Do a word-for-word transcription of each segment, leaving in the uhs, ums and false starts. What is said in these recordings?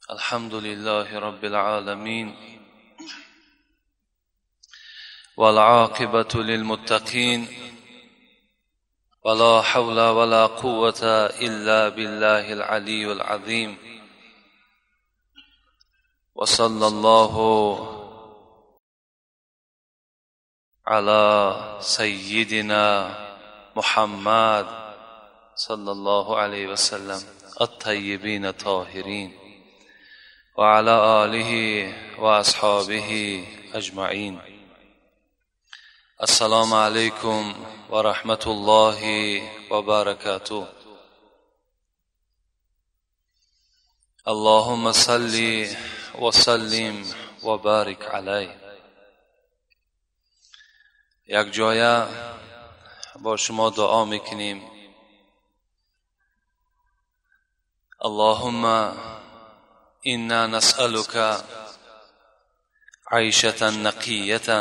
الحمد لله رب العالمين والعاقبة للمتقين ولا حول ولا قوة إلا بالله العلي العظيم وصلى الله على سيدنا محمد صلى الله عليه وسلم الطيبين الطاهرين وعلى آله وأصحابه أجمعين. السلام عليكم ورحمة الله وبركاته. اللهم صل وسلم وبارك عليه. یک جایه با شما دعا میکنیم. اللهم إنا نسألك عيشة نقية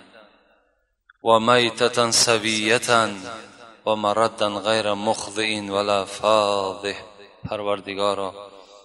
وميتة سوية ومردا غير مخزئ ولا فاضح. پروردگارا،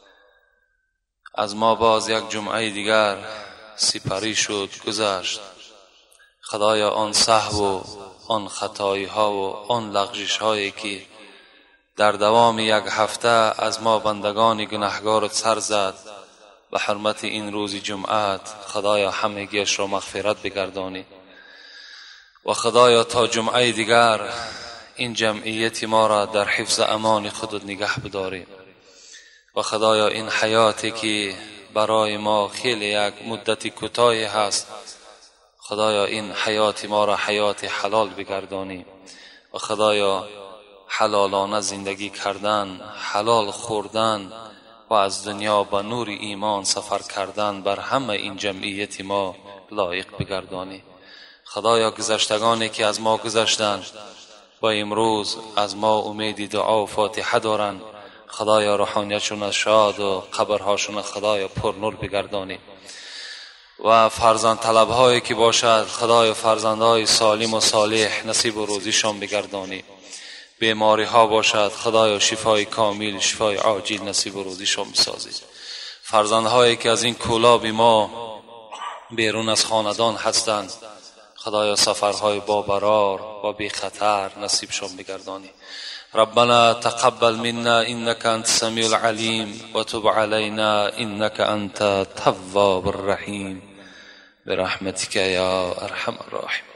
از ما باز یک جمعه دیگر سپری شد گذشت. خدایا آن سهو و آن خطایی ها و آن لغزش هایی که در دوام یک هفته از ما بندگان گناهگار سر زد، به حرمت این روز جمعه خدایا همگیش را مغفرت بگردانی و خدایا تا جمعه دیگر این جمعیت ما را در حفظ امان خودت نگه بداری و خدایا این حیاتی که برای ما خیلی یک مدت کوتاهی هست، خدایا این حیات ما را حیات حلال بگردانی و خدایا حلالانه زندگی کردن، حلال خوردن و از دنیا با نور ایمان سفر کردن بر همه این جمعیت ما لایق بگردانی. خدایا گذشتگانی که از ما گذشتند و امروز از ما امید دعا و فاتحه دارند، خدایا روحانیتشون شاد و قبرهاشون خدایا پر نور بگردانی و فرزند طلب هایی که باشد خدایا فرزندهای سالم و صالح نصیب و روزیشان بگردانی. بیماری ها باشد خدایا شفای کامل، شفای عاجل نصیب و روزیشان بسازید. فرزندهایی که از این کولاب ما بیرون از خاندان هستند خدایا سفرهای با برار و بی خطر نصیبشان بگردانی. ربنا تقبل منا انك انت السميع العليم وتب علينا انك انت التواب الرحيم برحمتك يا ارحم الراحمين.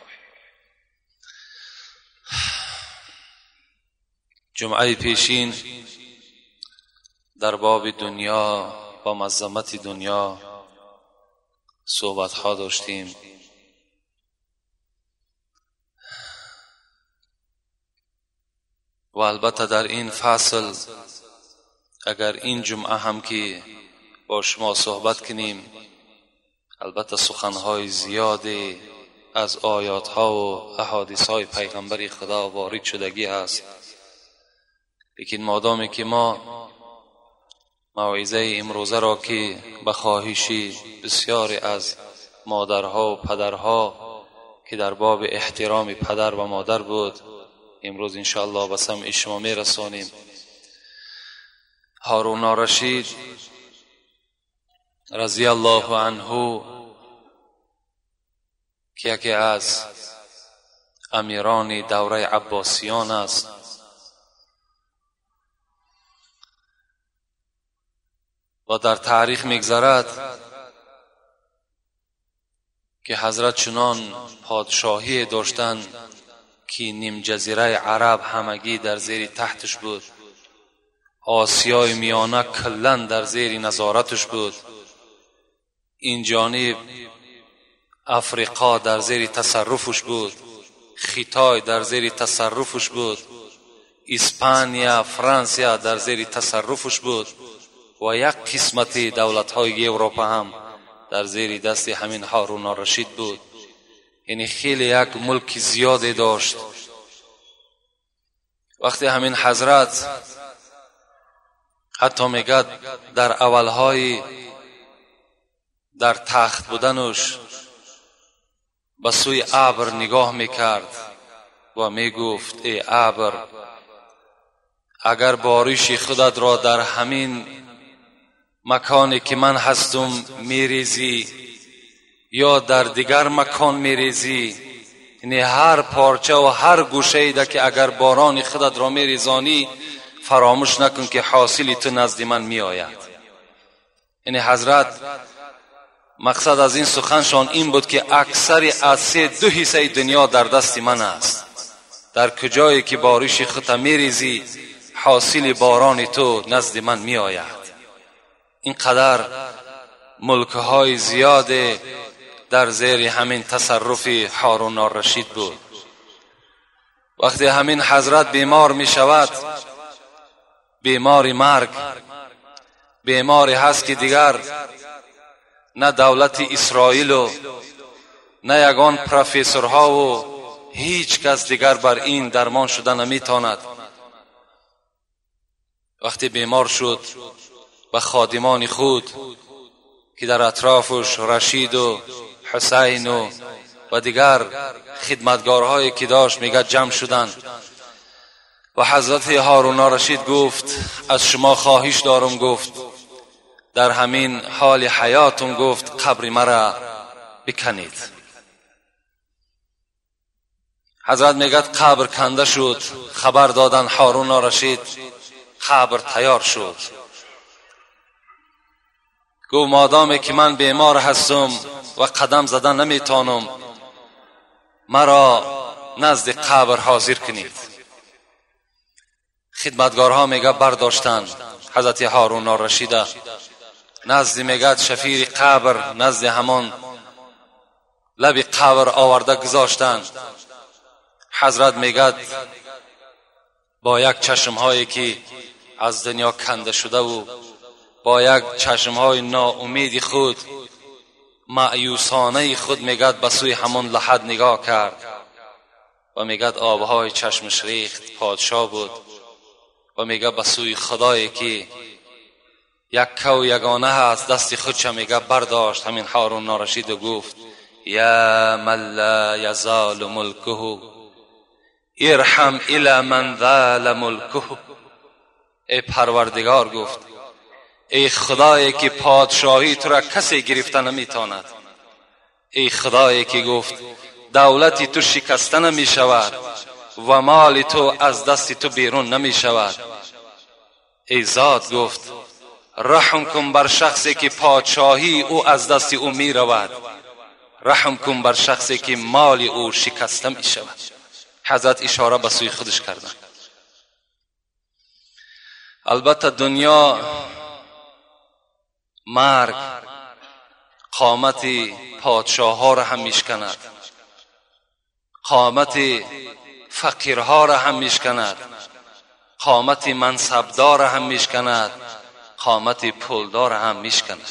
جمعه پیشین در باب دنیا و مظلمت دنیا صحبت ها داشتیم و البته در این فصل اگر این جمعه هم که با شما صحبت کنیم، البته سخنهای زیادی از آیات ها و احادیث های پیغمبر خدا وارد شدگی هست، لیکن مادامی که ما موعظه امروزه را که به خواهشی بسیاری از مادرها و پدرها که در باب احترام پدر و مادر بود، امروز انشاءالله به سمع شما می رسانیم. هارون الرشید رضی الله عنه که یکی از امیران دوره عباسیان است، و در تاریخ میگذرد که حضرت چنان پادشاهی داشتند که نیم جزیره عرب همگی در زیر تحتش بود، آسیای میانه کلن در زیر نظارتش بود، این جانب افریقا در زیر تصرفش بود، خیتای در زیر تصرفش بود، اسپانیا، فرانسه در زیر تصرفش بود و یک قسمت دولت‌های اروپا هم در زیر دست همین هارون الرشید بود. یعنی خیلی یک ملک زیادی داشت. وقتی همین حضرت حتی میگد در اولهای در تخت بودنش به سوی ابر نگاه میکرد و میگفت ای ابر، اگر بارش خودت را در همین مکانی که من هستم میریزی یا در دیگر مکان میریزی، یعنی هر پارچه و هر گوشه ایده که اگر باران خودت را میریزانی فراموش نکن که حاصلی تو نزد من میآید. یعنی حضرت مقصد از این سخنشان این بود که اکثر از سه دو حصه دنیا در دست من است. در کجایی که بارش خودت میریزی حاصل باران تو نزد من میآید. اینقدر ملکهای زیاد در زیر همین تصرف هارون الرشید بود. وقتی همین حضرت بیمار می شود، بیماری مرگ، بیماری هست که دیگر نه دولت اسرائیل و نه یگان پروفسورها و هیچ کس دیگر بر این درمان شده نمیتواند. وقتی بیمار شد به خادمان خود که در اطرافش رشید و حسین و و دیگر خدمتگارهایی که داشت میگه جمع شدند و حضرت هارون الرشید گفت از شما خواهش دارم، گفت در همین حال حیاتم گفت قبر مرا بکنید. حضرت میگد قبر کنده شد، خبر دادن هارون الرشید، قبر تیار شد. گفت مادامی که من بیمار هستم و قدم زدن نمیتونم مرا نزد قبر حاضر کنید. خدمتگارها میگه برداشتن حضرت هارون الرشید نزد میگه شفیر قبر، نزد همان لب قبر آورده گذاشتن. حضرت میگه با یک چشمهایی که از دنیا کنده شده و با یک چشمهای ناامیدی خود، مایوسانه خود میگه به سوی همان لحد نگاه کرد و میگه آبهای چشمش ریخت. پادشاه بود و میگه به سوی خدایی که یک کو یگانه هست دست خودش میگه برداشت همین هارون الرشید و گفت یا من لا یزال ملکه ارحم الی من ذال ملکه. ای پروردگار، گفت ای خدایی که پادشاهی تو را کسی گرفته نمیتواند، ای خدایی که گفت دولتی تو شکسته نمی شود و مال تو از دست تو بیرون نمی شود، ای ذات گفت رحم کن بر شخصی که پادشاهی او از دست او می رود، رحم کن بر شخصی که مال او شکسته می شود. حضرت اشاره به سوی خودش کردن. البته دنیا، مرگ قامت پادشاه ها را هم میشکند، قامت فقیرها را هم میشکند، قامت منصبدار را هم میشکند، قامت پولدار را هم میشکند.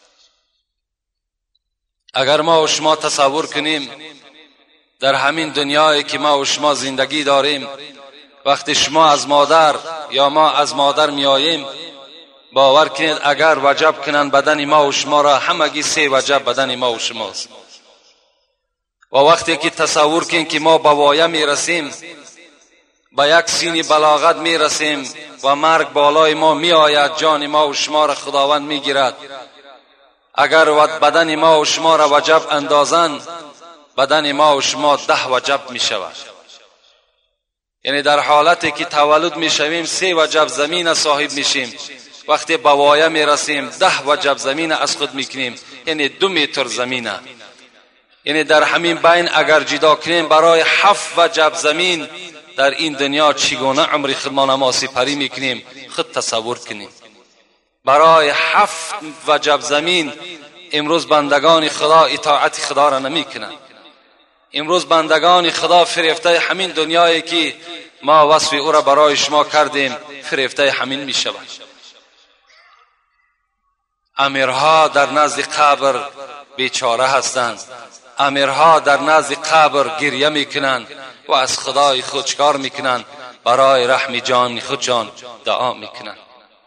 اگر ما و شما تصور کنیم در همین دنیایی که ما و شما زندگی داریم، وقتی شما از مادر یا ما از مادر میاییم، باور کنید اگر وجب کنن بدن ما و شما را، همگی سه وجب بدن ما و شماست. و وقتی که تصور کنید که ما به وایه میرسیم، به یک سین بلاغت میرسیم و مرگ بالای ما میآید، جان ما و شما را خداوند میگیرد. اگر بدن ما و شما را وجب اندازن، بدن ما و شما ده وجب میشود. یعنی در حالتی که تولد میشویم سه وجب زمین صاحب میشیم، وقتی به وایه میرسیم ده وجب زمین از خود میکنیم، یعنی دو متر زمینه. یعنی در همین بین اگر جدا کنیم برای هفت وجب زمین در این دنیا چگونه عمر خودمان ما سپری میکنیم خود تصور کنیم. برای هفت وجب زمین امروز بندگان خدا اطاعت خدا را نمیکنند. امروز بندگان خدا فریفته همین دنیایی که ما وصف او را برای شما کردیم فریفته همین می شود. امیرها در نزد قبر بیچاره هستند، امیرها در نزد قبر گریه میکنند و از خدای خود چکار میکنند؟ برای رحم جان خودشان دعا میکنند.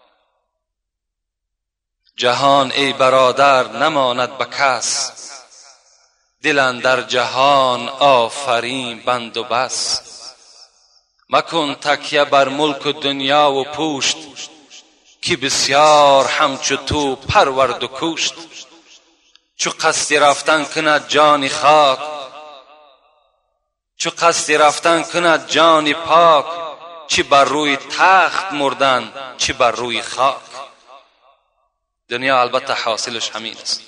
جهان ای برادر نماند به کس، دل اندر جهان آفرین بند و بس. مکن تکیه بر ملک و دنیا و پوشت، که بسیار همچو تو پرورد و کشت. چو قصد رفتن کند جان خاک، چو قصد رفتن کند جان پاک، چی بر روی تخت مردن چی بر روی خاک. دنیا البته حاصلش همین است.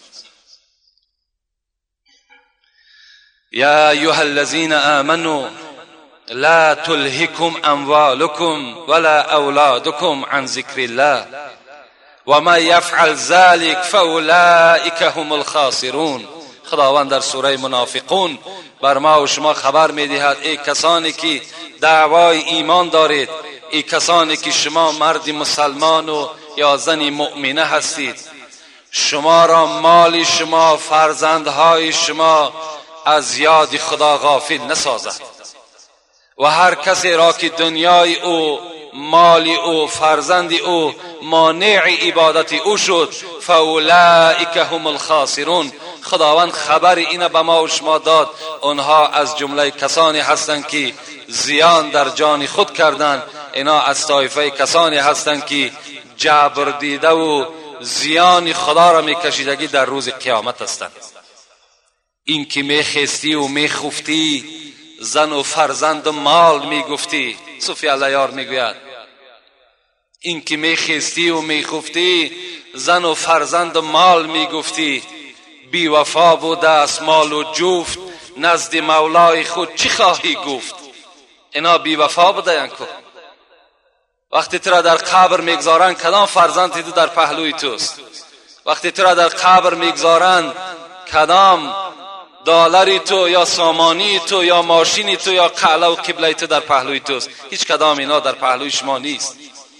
یا ایها الذین آمنوا لا تلهکم اموالکم ولا اولادکم عن ذکر الله و من یفعل ذلک فاولئک هم الخاسرون. خداوند در سوره منافقون بر ما و شما خبر میدهد ای کسانی که دعوای ایمان دارید، ای کسانی که شما مرد مسلمان و یا زنی مؤمنه هستید، شما را مال شما، فرزندهای شما از یاد خدا غافل نسازد و هر کسی را که دنیای او، مال او، فرزند او مانع عبادت او شد فاولئک هم الخاسرون. خداوند خبر اینه به ما و شما داد، اونها از جمله کسانی هستند که زیان در جان خود کردند. اینا از طایفه کسانی هستند که جبر دیده و زیان خدا را میکشیدگی در روز قیامت هستند. این که میخستی و میخفتی، زن و فرزند و مال میگفتی. صوفی علیار میگوید این که میخستی و میخفتی، زن و فرزند و مال میگفتی، بی وفا بوده است مال و جفت، نزد مولای خود چی خواهی گفت. اینا بی وفا بوده ینکو. وقتی تو را در قبر میگذارن کدام فرزند تو در پهلوی توست؟ وقتی تو را در قبر میگذارن کدام دلاری تو یا سامانی تو یا ماشینی تو یا قلعه و قبله تو در پهلوی توست؟ هیچ کدام اینا در پهلوی شما نیست.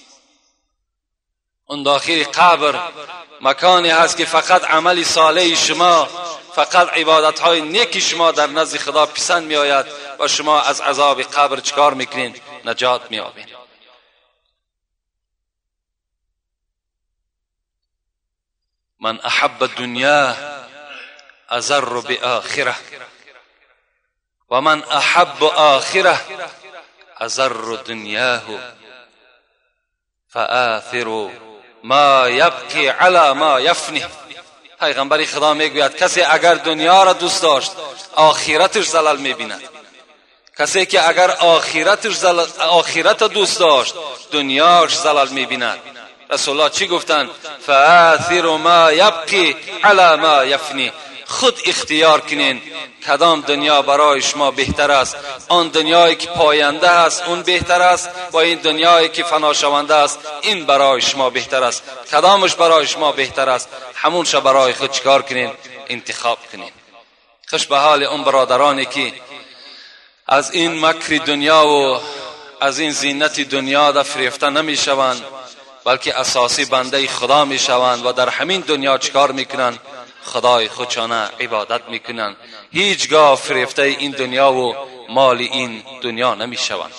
اون داخل قبر مکانی هست که فقط عمل صالح شما، فقط عبادت های نیک شما در نزد خدا پسند می آید و شما از عذاب قبر چکار میکنین؟ نجات می یابین. من احب الدنیا اضر بآخره و من احب آخره اضر دنیاه فآثر ما یبقی علی ما یفنی. پیغمبر خدا میگوید کسی اگر دنیا را دوست داشت آخرتش زلال میبیند. کسی که اگر آخرتش زلال آخرت دوست داشت دنیاش زلال میبیند. رسول الله چی گفتن؟ فآثر ما یبقی علی ما یفنی. خود اختیار کنین کدام دنیا برای شما بهتر است. آن دنیایی که پاینده است اون بهتر است و این دنیایی که فنا شونده است این برای شما بهتر است. کدامش برای شما بهتر است؟ همونش برای خود چیکار کنین؟ انتخاب کنین. خوش به حال اون برادرانی که از این مکر دنیا و از این زینت دنیا در فریفته نمی شوند، بلکه اساسی بنده خدا می شوند و در همین دنیا چیکار میکنن؟ خدای خودشانه عبادت میکنن. هیچگاه فریفته این دنیا و مال این دنیا نمی شوند.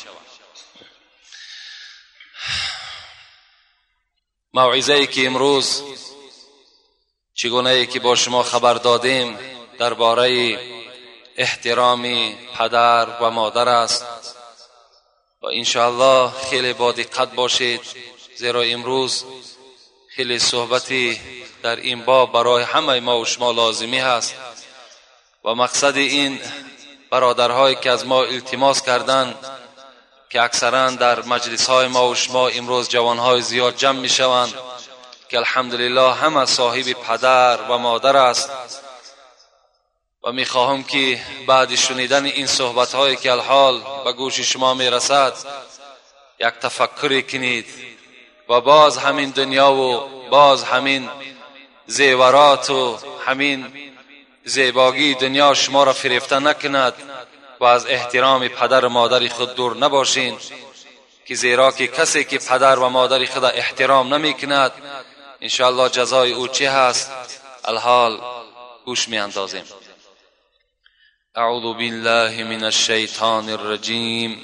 موعظه ای که امروز چگونه ای که با شما خبر دادیم درباره احترام پدر و مادر است و انشاءالله خیلی با دقت باشید، زیرا امروز خیلی صحبتی در این باب برای همه ما و شما لازمی هست و مقصد این برادرهایی که از ما التماس کردند که اکثرا در مجلس های ما و شما امروز جوانهای زیاد جمع می شوند که الحمدلله همه صاحب پدر و مادر است و می خواهم که بعد شنیدن این صحبت هایی که الحال به گوش شما می رسد یک تفکری کنید و باز همین دنیا و باز همین زیورات و همین زیباگی دنیا شما را فریفته نکند و از احترام پدر و مادر خود دور نباشین، که زیرا که کسی که پدر و مادر خود احترام نمی کند انشاءالله جزای او چه هست الحال گوش می اندازیم. اعوذ بالله من الشیطان الرجیم.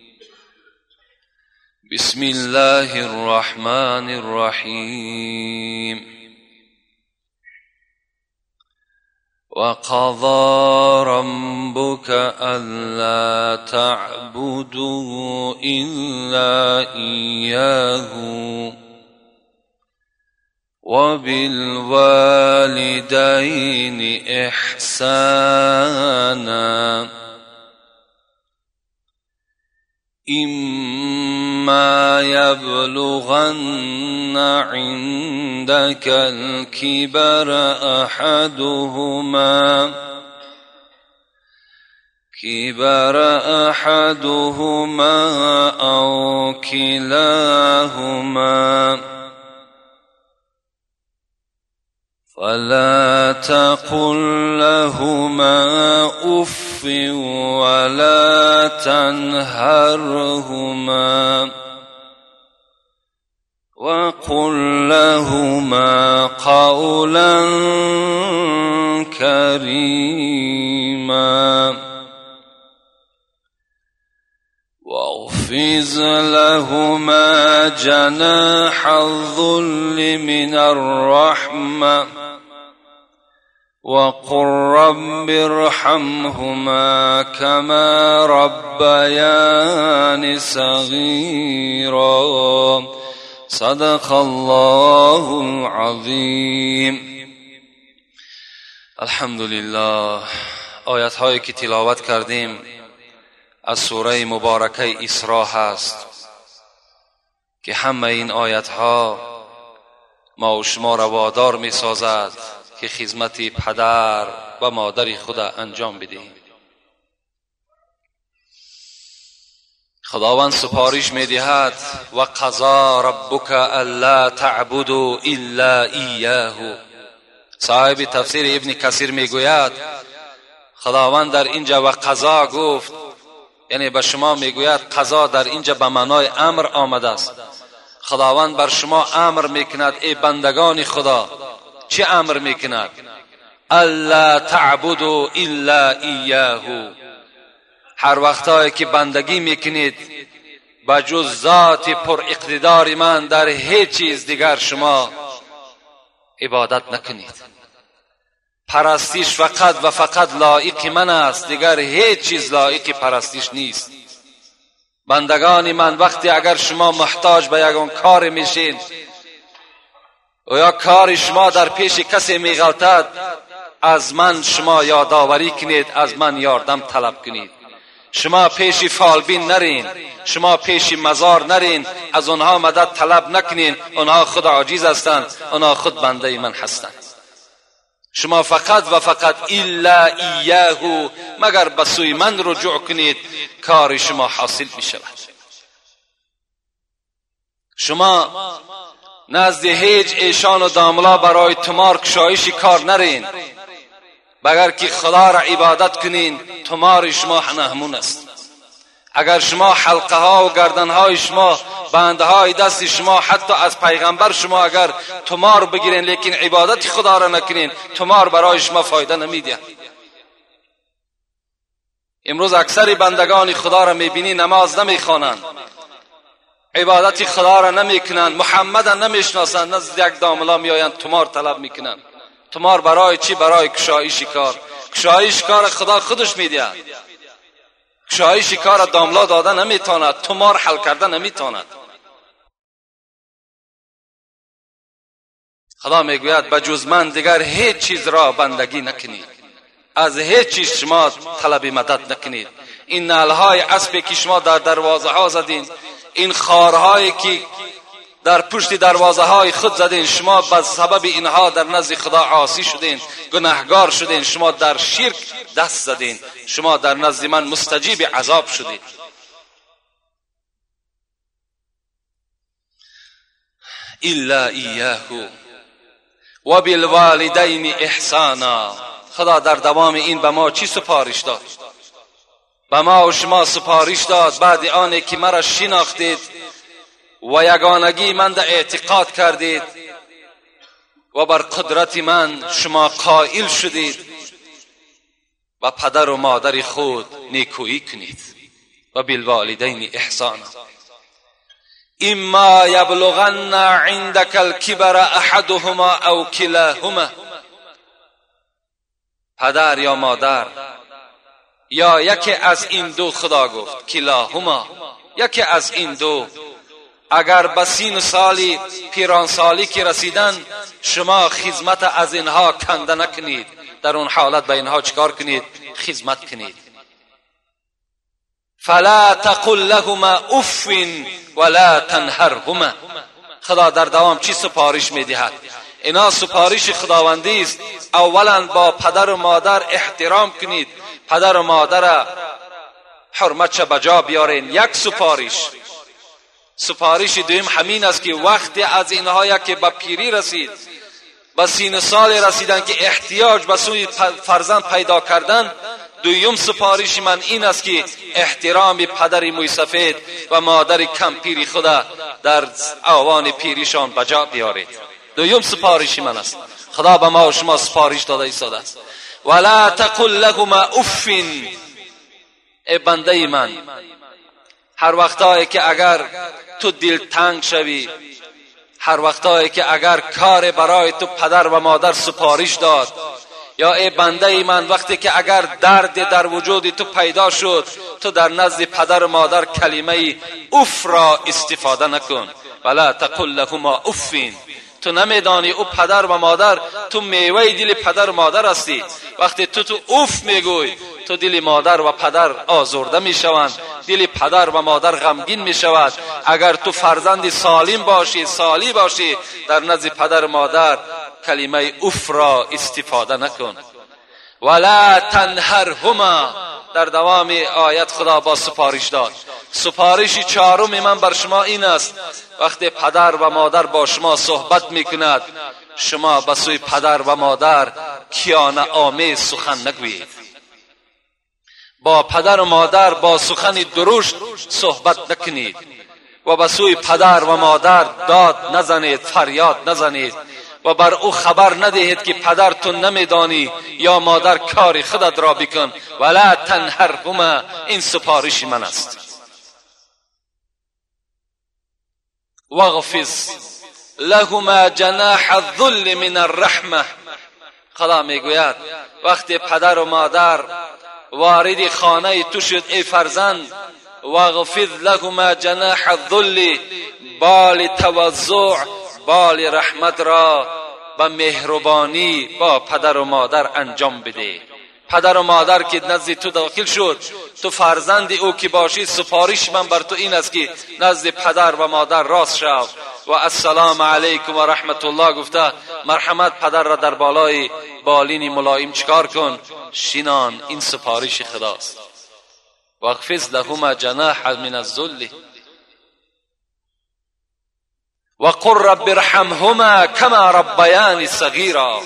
بسم الله الرحمن الرحیم. وقضى ربك ألا تعبدوا إلا إياه وبالوالدين إحسانا إما يبلغن عندك الكبر أحدهما كبر أحدهما أو كلاهما فلا تقل لهما أف ولا تنهرهما وقل لهما قولا كريما واخفض لهما جناح الذل من الرحمة وقل رب ارحمهما كما ربياني صغيرا صدق الله العظیم. الحمدلله. آیت هایی که تلاوت کردیم از سوره مبارکه اسراء هست که همه این آیت ها ما و شما را وادار می سازد که خدمت پدر و مادر خود انجام بدهیم. خداوند سپارش می دهد و قضا ربک الا تعبدوا الا ایاه. صاحب تفسیر ابن کثیر می گوید خداوند در اینجا و قضا گفت، یعنی به شما می گوید قضا در اینجا به معنای امر آمده است. خداوند بر شما امر می کند ای بندگان خدا. چه امر می کند؟ الا تعبدوا الا ایاه. هر وقتایی که بندگی میکنید با جز ذات پر اقتدار من در هیچ چیز دیگر شما عبادت نکنید. پرستش فقط و فقط لایق من است، دیگر هیچ چیز لایق پرستش نیست. بندگان من وقتی اگر شما محتاج به یگان کار میشین و یا کار شما در پیش کسی میغلطد، از من شما یادآوری کنید، از من یاردم طلب کنید. شما پیش فالبین نرین، شما پیش مزار نرین، از اونها مدد طلب نکنین. اونها خود عاجز هستند، اونها خود بنده من هستند. شما فقط و فقط الا ایاه، مگر به سوی من رجوع کنید کار شما حاصل می شود. شما نزد هیچ ایشان و داملا برای تمار کشایش کار نرین، بگر که خدا را عبادت کنین تمار شما نهمون است. اگر شما حلقه ها و گردن های شما، بنده های دست شما، حتی از پیغمبر شما اگر تمار بگیرین لیکن عبادت خدا را نکنین، تمار برای شما فایده نمیده. امروز اکثر بندگان خدا را میبینی نماز نمیخوانند، عبادت خدا را نمیکنند، محمد را نمیشناسند، نزد یک داملا میآیند تمار طلب میکنند. تمار برای چی؟ برای کشایش کار. کشایش کار خدا خودش میده. کشایش کار داملا داده نمیتواند، تمار حل کرده نمیتواند. خدا میگوید بجز من دیگر هیچ چیز را بندگی نکنید، از هیچ چیز شما طلب مدد نکنید. این نعلهای اسبی که شما در دروازه ها زدین، این خارهایی که در پشت دروازه های خود زدین، شما به سبب اینها در نزد خدا عاصی شدین، گناهگار شدین، شما در شرک دست زدین، شما در نزد من مستجیب عذاب شدین. الا ایاه و بالوالدین احسانا. خدا در دوام این به ما چی سپارش داد؟ به ما و شما سپارش داد بعد آنی که مرا شناختید و یگانگی من در اعتقاد کردید و بر قدرت من شما قائل شدید، و پدر و مادر خود نیکویی کنید. و بالوالدین احسانا اما یبلغن عندك الكبر احدهما او کلاهما. پدر یا مادر یا یکی از این دو، خدا گفت کلاهما، یکی از این دو اگر به سین سالی پیران سالی که رسیدن شما خدمت از اینها کنده نکنید، در اون حالت به اینها چیکار کنید؟ خدمت کنید. فلا تقل لهما اف ولا تنهرهما. خدا در دوام چی سپارش میدهد؟ اینا سپارش خداوندی است. اولا با پدر و مادر احترام کنید، پدر و مادر حرمتش بجا بیارین. یک سپارش. سپارش دویم همین است که وقتی از اینها که به پیری رسید، به سین سال رسیدن که احتیاج به سوی فرزند پیدا کردن، دویم سپارش من این است که احترام پدر موی سفید و مادر کم پیری خدا در آوان پیریشان بجا بیارید. دویم سپارش من است. خدا به ما و شما سپارش داده ایستاده است. ولا تقل لهما اف. ای بنده من، هر وقتایی که اگر تو دل تنگ شوی، هر وقتایی که اگر کار برای تو پدر و مادر سپارش داد، یا ای بنده من وقتی که اگر درد در وجود تو پیدا شد، تو در نزد پدر و مادر کلمه اف را استفاده نکن. ولا تقل لهما اف. تو نمیدانی او پدر و مادر، تو میوه دل پدر و مادر هستی. وقتی تو تو اف میگوی، تو دل مادر و پدر آزرده میشوند، دل پدر و مادر غمگین میشود. اگر تو فرزند سالم باشی، سالی باشی، در نزد پدر و مادر کلمه اف را استفاده نکن. ولا تنهرهما. در دوام آیت خدا با سپارش داد. سپارش چهارم من بر شما این است: وقتی پدر و مادر با شما صحبت میکند، شما به سوی پدر و مادر کینه آمیز سخن نگویید. با پدر و مادر با سخن درشت صحبت نکنید و به سوی پدر و مادر داد نزنید، فریاد نزنید و بر او خبر ندهید که پدر تو نمیدانی یا مادر کار خودت را بکن. ولا تنهرهما. این سپارش من است. واغفظ لهما جناح الذل من الرحمه. خدا میگوید وقتی پدر و مادر وارد خانه تو شد، ای فرزند، واغفظ لهما جناح الذل، بال تواضع، بال رحمت را به مهربانی با پدر و مادر انجام بده. پدر و مادر که نزد تو داخل شد، تو فرزند او که باشی، سپارش من بر تو این است که نزد پدر و مادر راست شو و السلام علیکم و رحمت الله گفته مرحمت پدر را در بالای بالین ملایم چکار کن؟ شینان. این سپارش خداست. واخفض لهما جناح من الذل وقل رب ارحمهما كما ربياني صغيرا.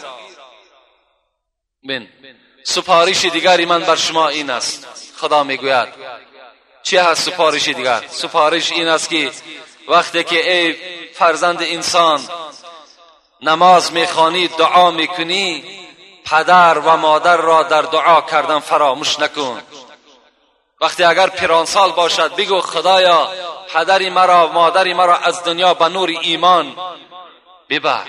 من سپارش دیگری من بر شما این است. خدا میگوید چه هست سپارش دیگر؟ سپارش این است که وقتی که ای فرزند انسان نماز میخوانی، دعا میکنی، پدر و مادر را در دعا کردن فراموش نکن. وقتی اگر پیرانسال باشد بگو خدایا پدری مرا مادری مرا از دنیا به نور ایمان ببر.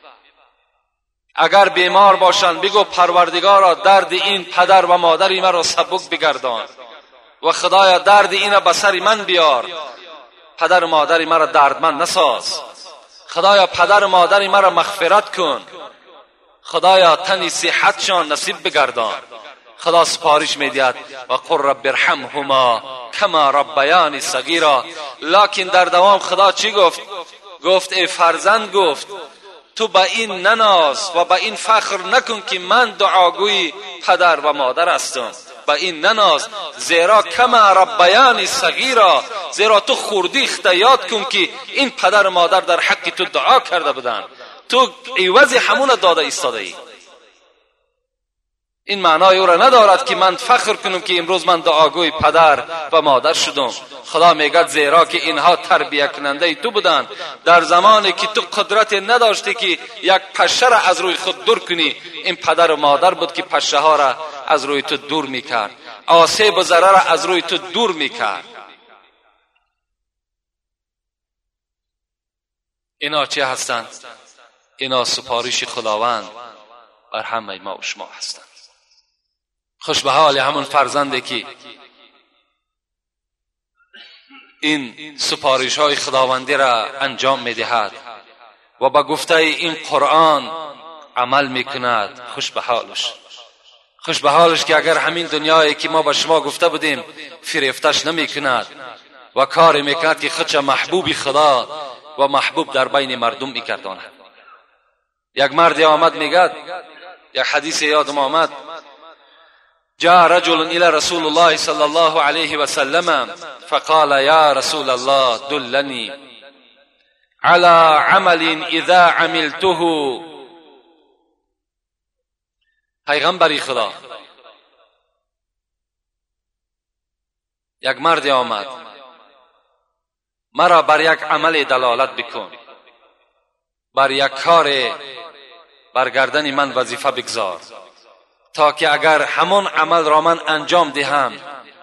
اگر بیمار باشند بگو پروردگارا درد این پدر و مادری مرا سبک بگردان و خدایا درد این به سر من بیار. پدر و مادری مرا دردمند نساز. خدایا پدر و مادری مرا مغفرت کن. خدایا تنی صحتشان نصیب بگردان. خدا سپارش میدهد و قل رب ارحمهما کما ربیانی صغیرا. لکن در دوام خدا چی گفت؟ گفت ای فرزند، گفت تو به این نناز و به این فخر نکن که من دعاگوی پدر و مادر هستم. به این نناز، زیرا کما ربیانی صغیرا، زیرا تو خوردی اختیاد کن که این پدر و مادر در حق تو دعا کرده بودن، تو عوض همون داده ایستاده ای. این معنای او را ندارد که من فخر کنم که امروز من دعاگوی پدر و مادر شدم. خدا میگه زیرا که اینها تربیت کننده تو بودن، در زمانی که تو قدرت نداشتی که یک پشه را از روی خود دور کنی، این پدر و مادر بود که پشه ها را از روی تو دور میکرد، آسیب و ضرر را از روی تو دور میکرد. اینا چه هستند؟ اینا سپارش خداوند بر همه ما و شما هستند. خوش به حال همون فرزندی که این سپارش های خداوندی را انجام میدهد و با گفته این قرآن عمل میکند، خوش به حالش. خوش به حالش که اگر همین دنیایی که ما با شما گفته بودیم فریفتش نمیکند و کاری میکند که خودش محبوبی خدا و محبوب در بین مردم میگرداند. یک مرد آمد میگد، یک حدیث یادم آمد، جاء رجل الى رسول الله صلی الله علیه و سلم فقال یا رسول الله دلنی على عمل اذا عملته. پیغمبری خدا، یک مرد آمد، مرا بر یک عمل دلالت بکن، بر یک کار بر گردن من وظیفه بگذار تا که اگر همون عمل را من انجام دهم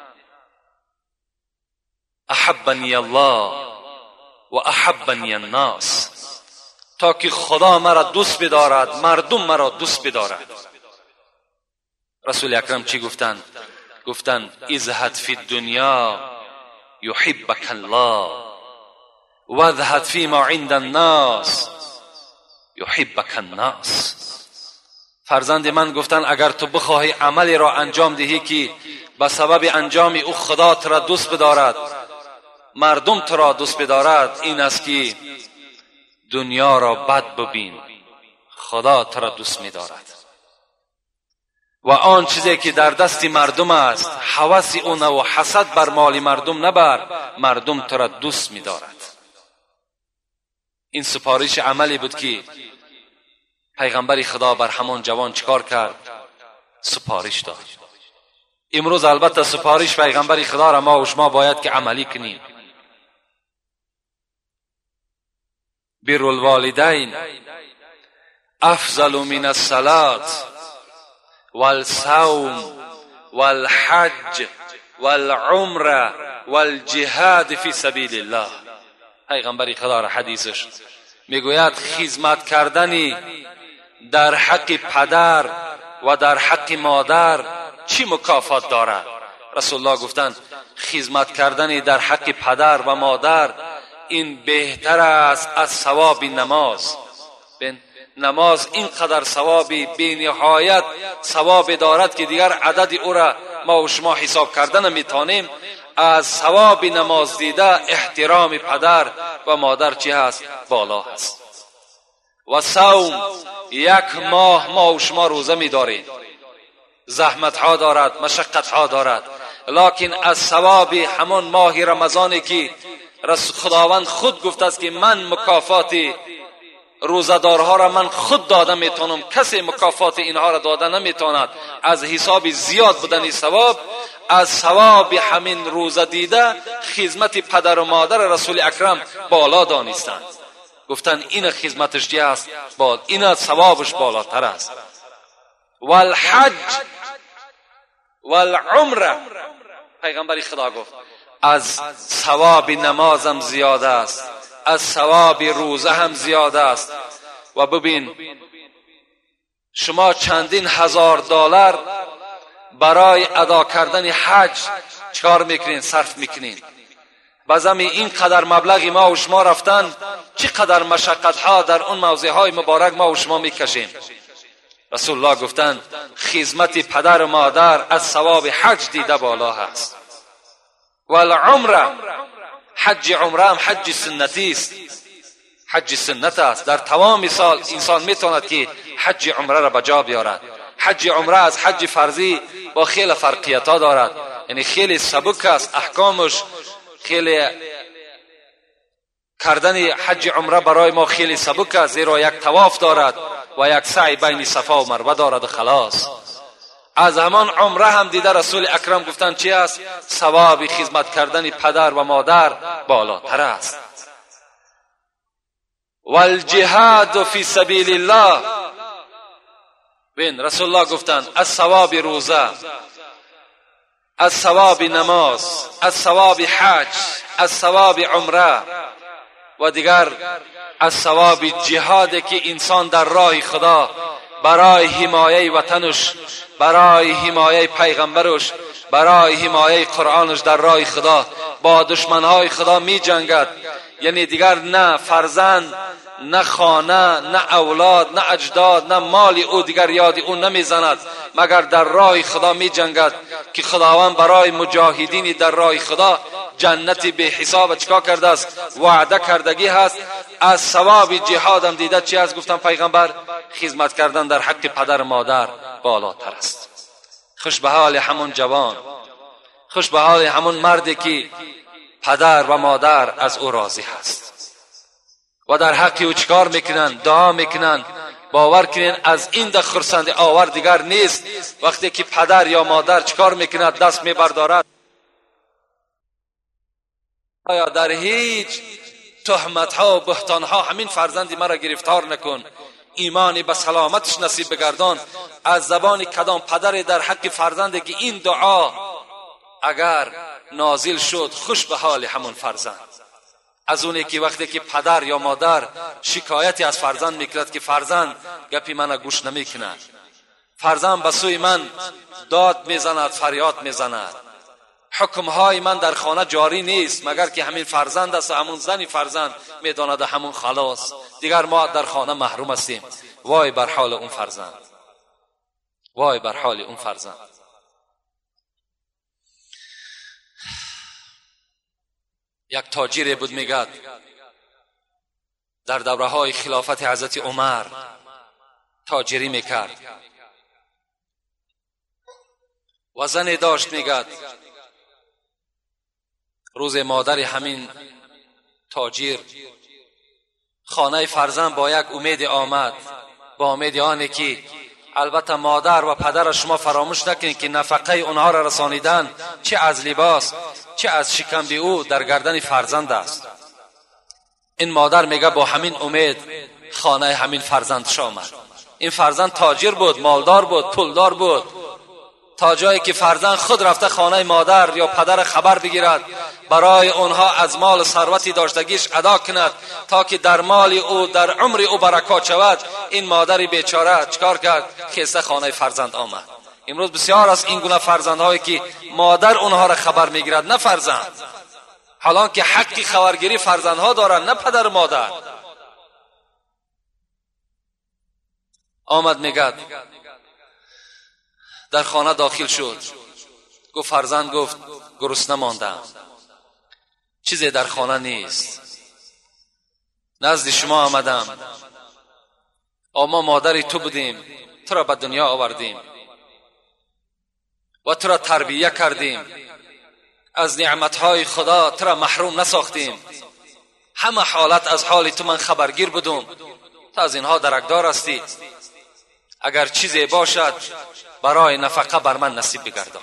احبنی الله و احبنی الناس، تا که خدا مرا دوست بدارد، مردم مرا دوست بدارد. رسول اکرم چی گفتند؟ گفتند ازهد فی الدنیا یحبک الله و اذهد فی ما عند الناس یحبک الناس. فرزند من گفتند اگر تو بخواهی عملی را انجام دهی که به سبب انجام او خدا تو را دوست بدارد، مردم تو را دوست بدارد، این است که دنیا را بد ببین، خدا تو را دوست می‌دارد. و آن چیزی که در دست مردم است هوس اون و حسد بر مال مردم نبر، مردم تو را دوست می‌دارد. این سپارش عملی بود که پیغمبر خدا بر همان جوان چیکار کرد؟ سپارش داد. امروز البته سپارش پیغمبر خدا را ما و شما باید که عملی کنیم. بر الوالدین افضل من الصلاة والصوم والحج والعمره والجهاد فی سبیل الله. پیغمبر خدا را حدیثش میگوید خدمت کردنی در حق پدر و در حق مادر چی مکافات دارد؟ رسول الله گفتند خدمت کردنی در حق پدر و مادر این بهتر است از ثواب نماز. نماز اینقدر ثوابی بی نهایت ثواب دارد که دیگر عدد او را ما و شما حساب کردن نمیتونیم. از ثواب نماز دیده احترام پدر و مادر چی هست؟ بالا هست. و صوم، یک ماه ما و شما روزه می‌داریم، زحمت ها دارد، مشقت ها دارد، لکن از ثواب همون ماه رمضانی که رسول خداوند خود گفته است که من مکافات روزدارها را من خود داده میتونم، کسی مکافات اینها را داده نمیتواند، از حساب زیاد بودن ثواب، از ثواب همین روزه دیده خدمت پدر و مادر رسول اکرم بالا دانستند. گفتن این خدمتش چی است؟ با این ثوابش بالاتر است. والحج والعمره، پیغمبر خدا گفت از ثواب نمازم زیاد است، از ثواب روزه هم زیاد است. و ببین شما چندین هزار دلار برای ادا کردن حج چکار میکنین؟ صرف میکنین. بازم این قدر مبلغی ما و شما رفتن، چقدر مشقت ها در اون موضع های مبارک ما و شما میکشیم. رسول الله گفتند خدمت پدر و مادر از ثواب حج دیده بالا هست. والعمره، حج عمره هم حج سنتی است، حج سنت است. در تمام سال انسان میتواند که حج عمره را بجا بیارد. حج عمره از حج فرضی با خیلی فرقیت ها دارد، یعنی خیلی سبک است، احکامش خیلی کردن حج عمره برای ما خیلی سبک است، زیرا یک طواف دارد و یک سعی بین صفا و مروه دارد و خلاص. از همان عمره هم دیده رسول اکرم گفتند چی است؟ ثواب خدمت کردن پدر و مادر بالاتر است. والجهاد فی سبیل الله، بین رسول الله گفتند از ثواب روزه، از ثواب نماز، از ثواب حج، از ثواب عمره و دیگر از ثواب جهاد که انسان در راه خدا برای حمایه وطنش، برای حمایه پیغمبرش، برای حمایه قرآنش در راه خدا با دشمنهای خدا می جنگد. یعنی دیگر نه فرزند، نه خانه، نه اولاد، نه اجداد، نه مال او دیگر یاد او نمیزند، مگر در راه خدا می جنگد که خداوند برای مجاهدین در راه خدا جنتی به حساب چکا کرده است، وعده کردگی هست. از ثواب جهاد هم دیده چی است؟ گفتم پیغمبر خدمت کردن در حق پدر مادر بالاتر است. خوش به حال همون جوان، خوش به حال همون مردی که پدر و مادر از او راضی هست و در حق او چکار میکنن؟ دعا میکنن. باور کنین از این ده خرسند آور دیگر نیست وقتی که پدر یا مادر چکار میکند؟ دست میبردارد. آیا در هیچ تهمت ها و بهتان ها همین فرزندی مرا گرفتار نکن، ایمانی به سلامتش نصیب بگردان. از زبان کدام پدر در حق فرزندی که این دعا اگر نازل شد، خوش به حال همون فرزند. از اونی که وقتی که پدر یا مادر شکایتی از فرزند میکرد که فرزند گپی من گوش نمیکند، فرزند به سوی من داد میزند، فریاد میزند، حکمهای من در خانه جاری نیست مگر که همین فرزند است و همون زنی فرزند میداند همون خلاص، دیگر ما در خانه محروم هستیم. وای بر حال اون فرزند، وای بر حال اون فرزند. یک تاجری بود میگد در دوره های خلافت حضرت عمر تاجری میکرد و زنی داشت. میگد روز مادر همین تاجر خانه فرزند با یک امید آمد، با امید آنه که البته مادر و پدر شما فراموش نکنید که نفقه اونها را رسانیدن، چه از لباس چه از شکم او در گردن فرزند است. این مادر میگه با همین امید خانه همین فرزندش آمد. این فرزند تاجر بود، مالدار بود، پولدار بود، تا جایی که فرزند خود رفته خانه مادر یا پدر خبر بگیرد، برای اونها از مال ثروتی داشتگیش ادا کند تا که در مال او در عمر او برکات شود. این مادر بیچاره چکار کرد؟ خسته خانه فرزند آمد. امروز بسیار از این گونه فرزندهایی که مادر اونها را خبر میگیرد، نه فرزند، حالان که حق خبرگیری فرزندها دارند، نه پدر مادر. آمد میگد در خانه داخل شد، گفت فرزند گفت گرسنه ماندم، چیزی در خانه نیست، نزد شما آمدم، اما مادری تو بودیم، تو را به دنیا آوردیم و تو را تربیه کردیم، از نعمتهای خدا تو را محروم نساختیم، همه حالت از حال تو من خبرگیر بودم، تو از اینها درکدار هستی، اگر چیزی باشد برای نفقه بر من نصیب بگردان.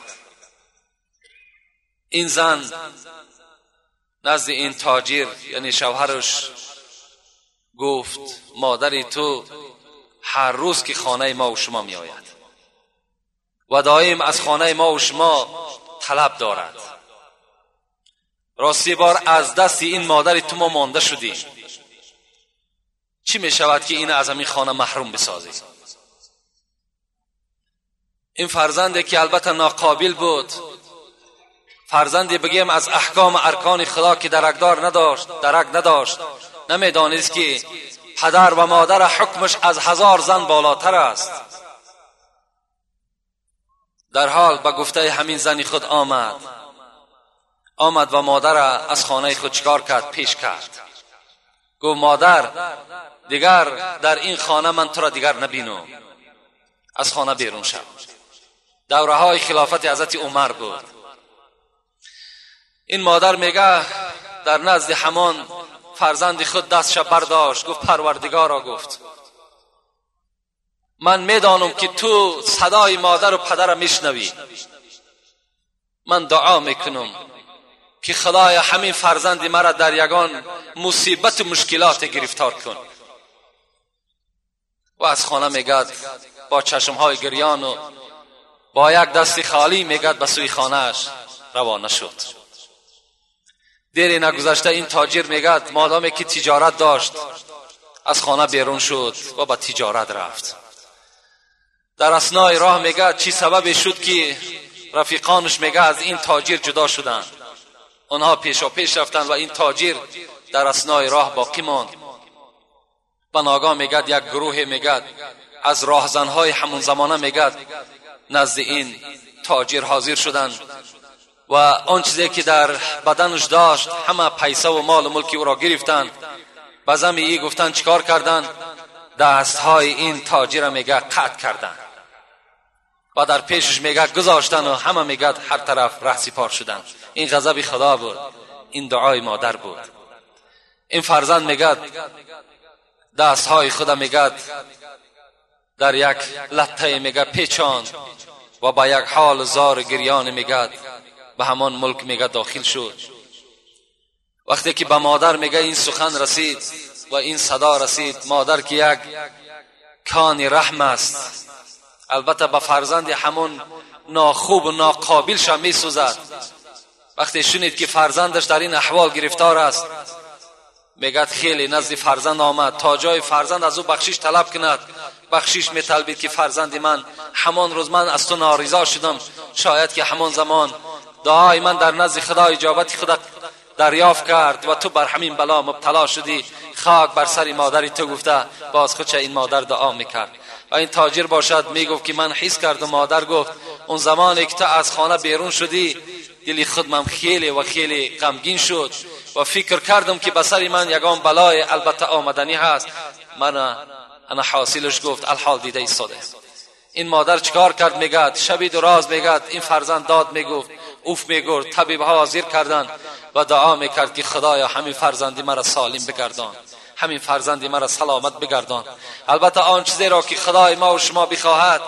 این زن نزد این تاجر یعنی شوهرش گفت مادری تو هر روز که خانه ما و شما می آید و دائم از خانه ما و شما طلب دارد، راستی بار از دست این مادری تو ما مانده شدیم، چی می شود که این از همین خانه محروم بسازی؟ این فرزندی که البته ناقابل بود، فرزندی بگیم از احکام ارکان خدا که درکدار نداشت، درک نداشت، نمیدانست که پدر و مادر حکمش از هزار زن بالاتر است. در حال به گفته همین زنی خود آمد آمد و مادر از خانه خود چکار کرد؟ پیش کرد. گفت مادر دیگر در این خانه من تو را دیگر نبینم، از خانه بیرون شو. دوره های خلافت حضرت عمر بود. این مادر میگه در نزد همان فرزند خود دستش برداشت، گفت پروردگارا، گفت من میدانم که تو صدای مادر و پدر میشنوی، من دعا میکنم که خدای همین فرزند مرا در یگان مصیبت و مشکلات گرفتار کن. و از خانه میگد با چشمهای گریان و با یک دست خالی میگد به سوی خانهش روانه شد. دیری نگذشته این تاجر میگد مادامی که تجارت داشت از خانه بیرون شد و به تجارت رفت. در اثنای راه میگد چی سببی شد که رفیقانش میگه از این تاجر جدا شدن. اونها پیشا پیش رفتن و این تاجر در اثنای راه باقی ماند. و ناگاه میگه یک گروه میگه از راهزنهای همون زمانه میگه نزد این تاجر حاضر شدن و آن چیزی که در بدنش داشت همه پیسه و مال و ملکی او را گرفتن. بعضا می گفتن چیکار کردن؟ دستهای این تاجر میگه قطع کردن و در پیشش میگه گذاشتن و همه میگه هر طرف رهسپار شدن. این غضب خدا بود، این دعای مادر بود. این فرزند میگه دستهای خدا میگه در یک لطه میگه پیچاند و با یک حال زار گریان میگه به همان ملک میگه داخل شد. وقتی که به مادر میگه این سخن رسید و این صدا رسید، مادر که یک کان رحم است، البته به فرزند همون ناخوب و ناقابل شا می سوزد. وقتی شنید که فرزندش در این احوال گرفتار است، میگه خیلی نزد فرزند آمد تا جای فرزند از او بخشش طلب کند. بخشش می طلبید که فرزند من همان روز من از تو نارضا شدم، شاید که همان زمان دعای من در نزد خدا اجابت خدا دریافت کرد و تو بر همین بلا مبتلا شدی، خاک بر سر مادری تو گفته. باز خودش این مادر دعا میکرد و این تاجر باشد میگفت که من حس کردم. مادر گفت اون زمانی که تو از خانه بیرون شدی دلی خودم خیلی و خیلی غمگین شد و فکر کردم که به سر من یگان بلای البته آمدنی هست. من انا حاصلش گفت الحال دیده ایستاده. این مادر چیکار کرد؟ میگه شبی دراز میگه این فرزند داد میگفت اوف میگفت. طبیب ها حاضر کردند و دعا میکرد که خدایا همین فرزندی مرا سالم بگردان، همین فرزندی مرا سلامت بگردان. البته آن چیزی را که خدای ما و شما بخواهد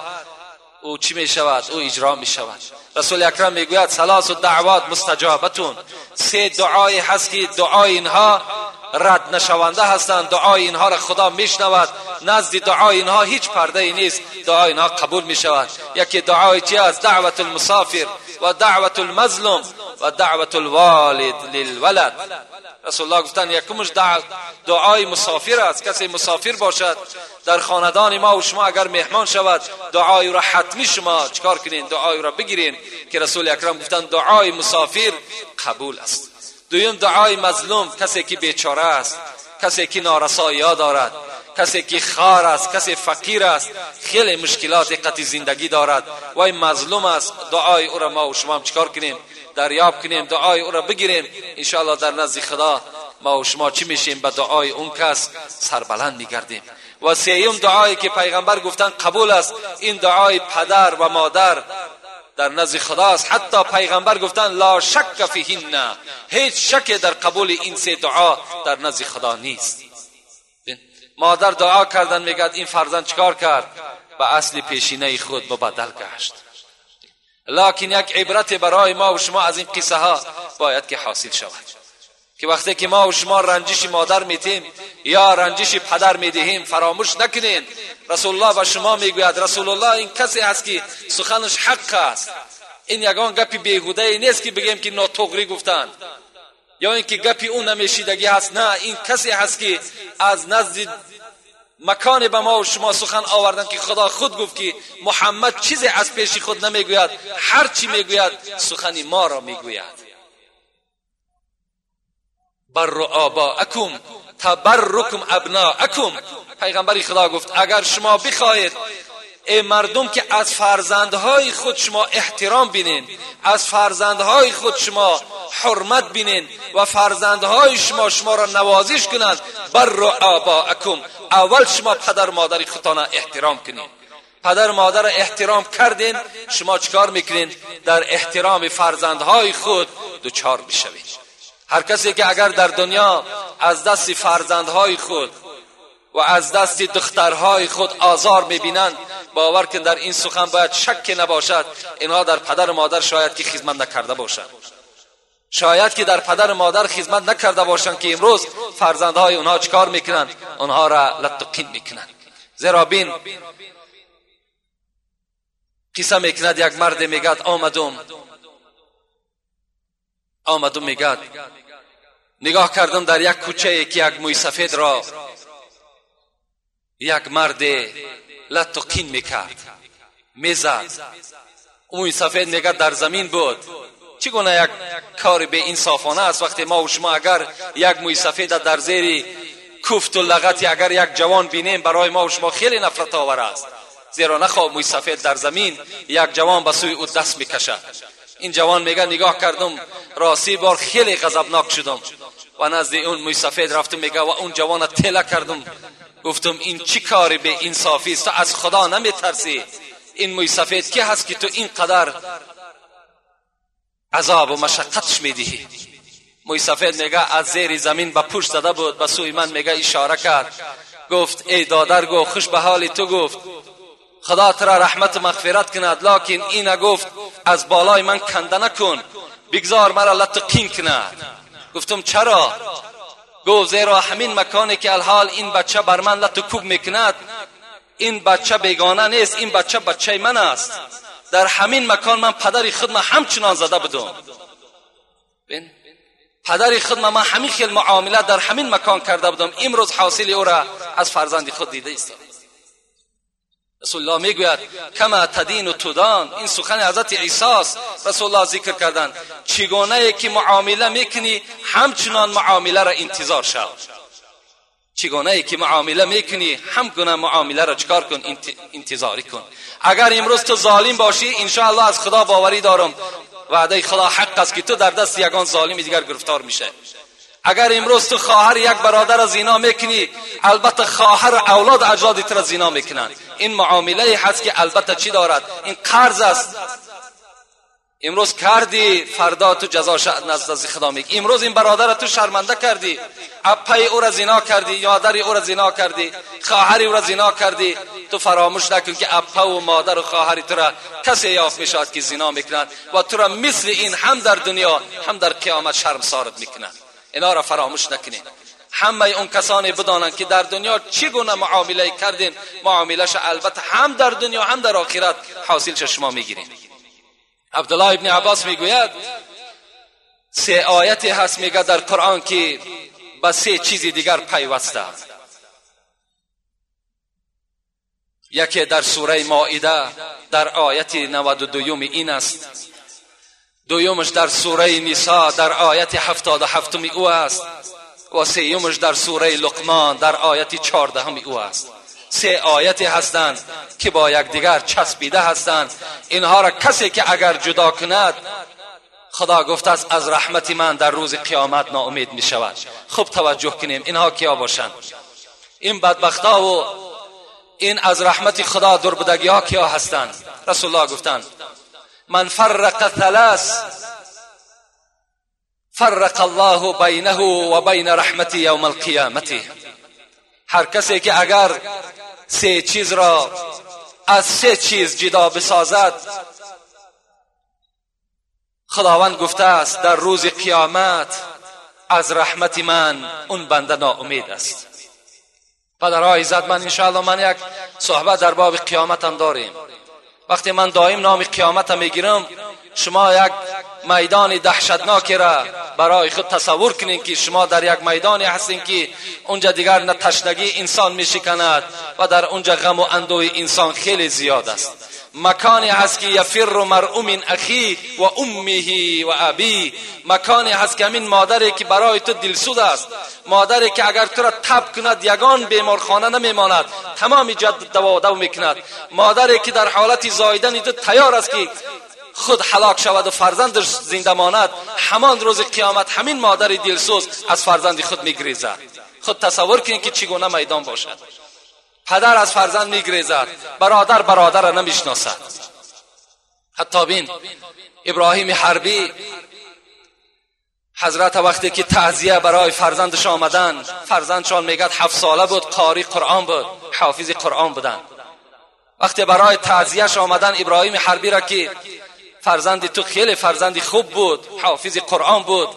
او چی می شود؟ او اجرا می شود. رسول اکرم میگوید ثلاث دعوات مستجابتون، سه دعای هست که دعای اینها رد نشونده هستند. دعای اینها را خدا میشنود، نزد دعای اینها هیچ پرده ای نیست، دعای اینها قبول می شود. یکی دعای چی است؟ دعوت المسافر و دعوت المظلوم و دعوت الوالد للولد. رسول الله گفتن یکمش دعای مسافر است. کسی مسافر باشد در خاندان ما و شما اگر مهمان شود، دعای را حتمی شما چیکار کنین؟ دعای را بگیرین که رسول اکرم گفتن دعای مسافر قبول است. دویم دعای مظلوم، کسی که بیچاره است، کسی که نارسایی دارد، کسی که خار است، کسی فقیر است، خیلی مشکلات قطعی زندگی دارد و این مظلوم است. دعای او را ما و شما هم چیکار کنیم؟ دریاب کنیم، دعای او را بگیریم. انشاءالله در نزد خدا ما و شما چی میشیم؟ به دعای اون کس سربلند میگردیم. و سوم دعایی که پیغمبر گفتن قبول است، این دعای پدر و مادر در نزد خدا است. حتی پیغمبر گفتن لا شک فیهن، هیچ شک در قبول این سه دعا در نزد خدا نیست. مادر دعا کردن، میگه این فرزند چیکار کرد؟ به اصل پیشینه خود مبدل گشت. لکن یک عبرت برای ما و شما از این قصه ها باید که حاصل شود که وقتی که ما و شما رنجش مادر میتیم یا رنجش پدر میدهیم فراموش نکنین. رسول الله به شما میگوید، رسول الله این کسی هست که سخنش حق است. این یگان گپی بیهوده نیست که بگیم که ناطقری گفتند یا اینکه گپی اون نمیشیدگی هست. نه، این کسی هست که از نزد مکان به ما و شما سخن آوردن که خدا خود گفت که محمد چیزی از پیش خود نمیگوید، هر چی میگوید سخن ما را میگوید. بر آباءکم تبرکم ابناءکم. پیغمبر خدا گفت اگر شما بخواهید ای مردم که از فرزندهای خود شما احترام بینین، از فرزندهای خود شما حرمت بینین و فرزندهای شما شما را نوازش کنند، بر آباءکم، اول شما پدر مادر خودتان احترام کنین. پدر مادر احترام کردین، شما چیکار میکنین؟ در احترام فرزندهای خود دوچار بشوید. هر کسی که اگر در دنیا از دست فرزندهای خود و از دست دخترهای خود آزار میبینند، باور کن در این سخن باید شک نباشد اینها در پدر مادر شاید که خدمت نکرده باشند، شاید که در پدر مادر خدمت نکرده باشند که امروز فرزندهای اونها چیکار میکنند؟ اونها را لطقین میکنند. زیرا بین قصه میکند یک مرد میگد آمدم آمدم میگد نگاه کردم در یک کوچه که یک موی سفید را یک مرد لطقین میکرد، میزد موی سفید میگه در زمین بود. چگونه یک کار به انصافانه است وقتی ما و شما اگر یک موی سفید در زیر کوفت و لغتی اگر یک جوان بینیم برای ما و شما خیلی نفرت آور است، زیرا نخواه موی سفید در زمین یک جوان به سوی او دست میکشد. این جوان میگه نگاه کردم راستی بار خیلی غضبناک شدم و نزد اون موی سفید رفتم میگه و اون جوان تله کردم، گفتم این چی کاری به انصافی است؟ تو از خدا نمیترسی؟ این موی سفید کی هست که تو اینقدر عذاب و مشقتش میدهی؟ موی سفید میگه از زیر زمین به پشت زده بود، به سوی من میگه اشاره کرد، گفت ای دادرگو خوش به حال تو، گفت خدا ترا رحمت و مغفرت کند، لکن این گفت از بالای من کنده نکن، بگذار مرا لطقین کند. گفتم چرا؟ گفت زیرا همین مکانی که الحال این بچه بر من لطکوب میکند، این بچه بیگانه نیست، این بچه بچه من است. در همین مکان من پدر خودم همچنان زده بودم، پدر خودم من همین خیل معامله در همین مکان کرده بودم، امروز حاصل او را از فرزند خود دیده است. رسول الله میگوید کما تدین و تدان. این سخن حضرت عیسی است. رسول الله ذکر کردند چگونه که معامله میکنی همچنان معامله را انتظار شو. چگونه که معامله میکنی همگونه معامله را چکار کن؟ انتظاری کن. اگر امروز تو ظالم باشی ان شاء الله از خدا باوری دارم وعده خدا حق است که تو در دست یگان ظالم دیگر گرفتار میشه. اگر امروز تو خواهر یک برادر را زنا میکنی، البته خواهر اولاد اجدادت را زنا میکنند. این معامله هست که البته چی دارد؟ این قرض است. امروز کردی فردا تو جزاش نزد خدا میگی. امروز این برادر تو شرمنده کردی، اپای او را زنا کردی، مادر او را زنا کردی، خواهر او را زنا کردی، تو فراموش نکن که اپا و مادر و خواهر تو را کسی یافت میشود که زنا میکنند و تو را مثل این هم در دنیا هم در قیامت شرمسارت میکنند. اینا را فراموش نکنید. همه اون کسانی بدانند که در دنیا چگونه معامله کردین، معاملهش البته هم در دنیا هم در آخرت حاصلش شما میگیرین. عبدالله ابن عباس میگوید سه آیتی هست میگه در قرآن که به سه چیز دیگر پیوسته. یکی در سوره مائده در آیت نود و دو این است، دویمش در سوره نساء در آیت هفتاد و هفت او است و سیومش در سوره لقمان در آیت چهارده او است. سه آیتی هستند که با یکدیگر چسبیده هستند. اینها را کسی که اگر جدا کند خدا گفته است از رحمت من در روز قیامت ناامید می شود. خوب توجه کنیم اینها کیا باشند؟ این بدبختا و این از رحمت خدا دور بدگی ها کیا هستند؟ رسول الله گفتند من فرق ثلاث فرق الله بینه و بین رحمت یوم القیامت. هر کسی که اگر سه چیز را از سه چیز جدا بسازد، خداوند گفته است در روز قیامت از رحمت من اون بنده ناامید است. پدرها عزت من انشاءالله من یک صحبت در باب قیامت هم داریم. وقتی من دائم نام قیامت میگیرم شما یک میدان دهشتناکی را برای خود تصور کنین که شما در یک میدانی هستین که اونجا دیگر نه تشنگی انسان میشکند و در اونجا غم و اندوه انسان خیلی زیاد است. مکانی هست که یفر مرء من اخی و امه و ابی. مکانی هست که همین مادری که برای تو دلسوز است، مادری که اگر تو را تب کند یگان بیمارخانه نمیماند، تمامی جد دوا دو میکند، مادری که در حالت زاییدن تو تیار است که خود هلاک شود و فرزندش زنده ماند، همان روز قیامت همین مادر دلسوز از فرزند خود میگریزد. خود تصور کنید که چگونه میدان باشد. پدر از فرزند میگریزد، برادر برادر را نمیشناسد. حتی بین ابراهیم حربی حضرت وقتی که تعزیه برای فرزندش آمدن، فرزندشان میگد هفت ساله بود، قاری قرآن بود، حافظ قرآن بودن. وقتی برای تعزیهش آمدن ابراهیم حربی را که فرزند تو خیلی فرزندی خوب بود، حافظ قرآن بود،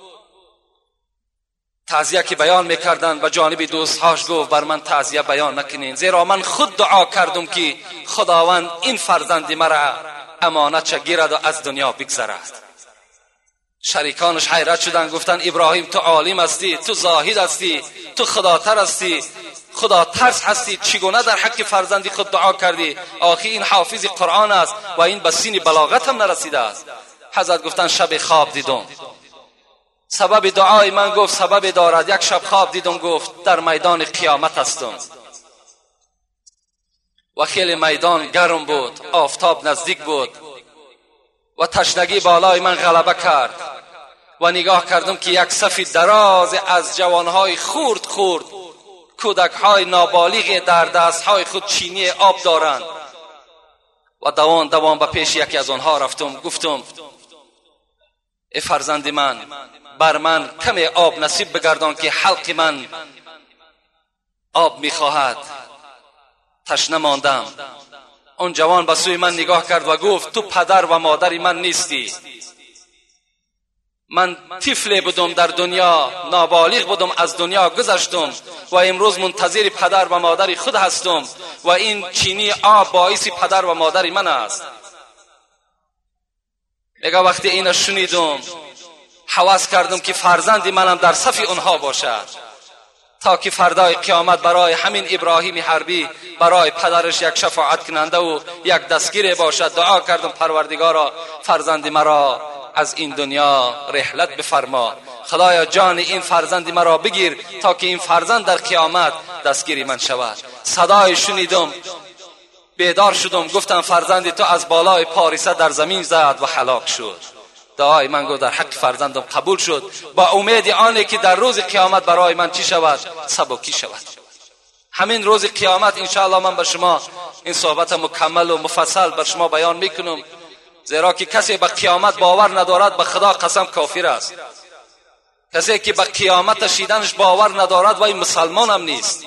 تعزیه که بیان میکردن به جانب دوستهاش گفت بر من تعزیه بیان نکنین، زیرا من خود دعا کردم که خداوند این فرزند مرا امانت چه گیرد و از دنیا بگذرد. شریکانش حیرت شدن، گفتن ابراهیم تو عالم هستی، تو زاهد هستی، تو خداتر هستی، خدا ترس هستی، چگونه در حق فرزندی خود دعا کردی؟ آخی این حافظ قرآن است و این به سین بلاغت هم نرسیده است. حضرت گفتن شب خواب دیدم. سبب دعای من گفت سبب دارد. یک شب خواب دیدم گفت در میدان قیامت هستم و خیلی میدان گرم بود، آفتاب نزدیک بود و تشنگی بالای من غلبه کرد و نگاه کردم که یک صف دراز از جوانهای خورد خورد، کودکهای نابالغ در دستهای خود چینی آب دارند و دوان دوان به پیش یکی از آنها رفتم. گفتم ای فرزند من، بر من کمی آب نصیب بگردان که حلق من آب میخواهد، تشنه ماندم. اون جوان به سوی من نگاه کرد و گفت تو پدر و مادری من نیستی. من طفل بودم در دنیا، نابالغ بودم، از دنیا گذشتم و امروز منتظر پدر و مادری خود هستم و این چینی آب باعث پدر و مادری من است. میگه وقتی اینو شنیدم هوس کردم که فرزندی منم در صف اونها باشد تا که فردای قیامت برای همین ابراهیم حربی برای پدرش یک شفاعت کننده و یک دستگیر باشد. دعا کردم پروردگارا فرزندی مرا از این دنیا رحلت بفرما، خدایا جان این فرزندی مرا بگیر تا که این فرزند در قیامت دستگیری من شود. صدای شنیدم، بیدار شدم، گفتم فرزندی تو از بالای پاریسه در زمین زد و هلاک شد. دعای من گفت در حق فرزندم قبول شد، با امید آنه که در روز قیامت برای من چی شود؟ سبکی شود. همین روز قیامت انشاءالله من به شما این صحبت مکمل و مفصل به شما بیان میکنم، زیرا که کسی به قیامت باور ندارد به خدا قسم کافر است. کسی که به قیامت شیدنش باور ندارد و این مسلمان هم نیست.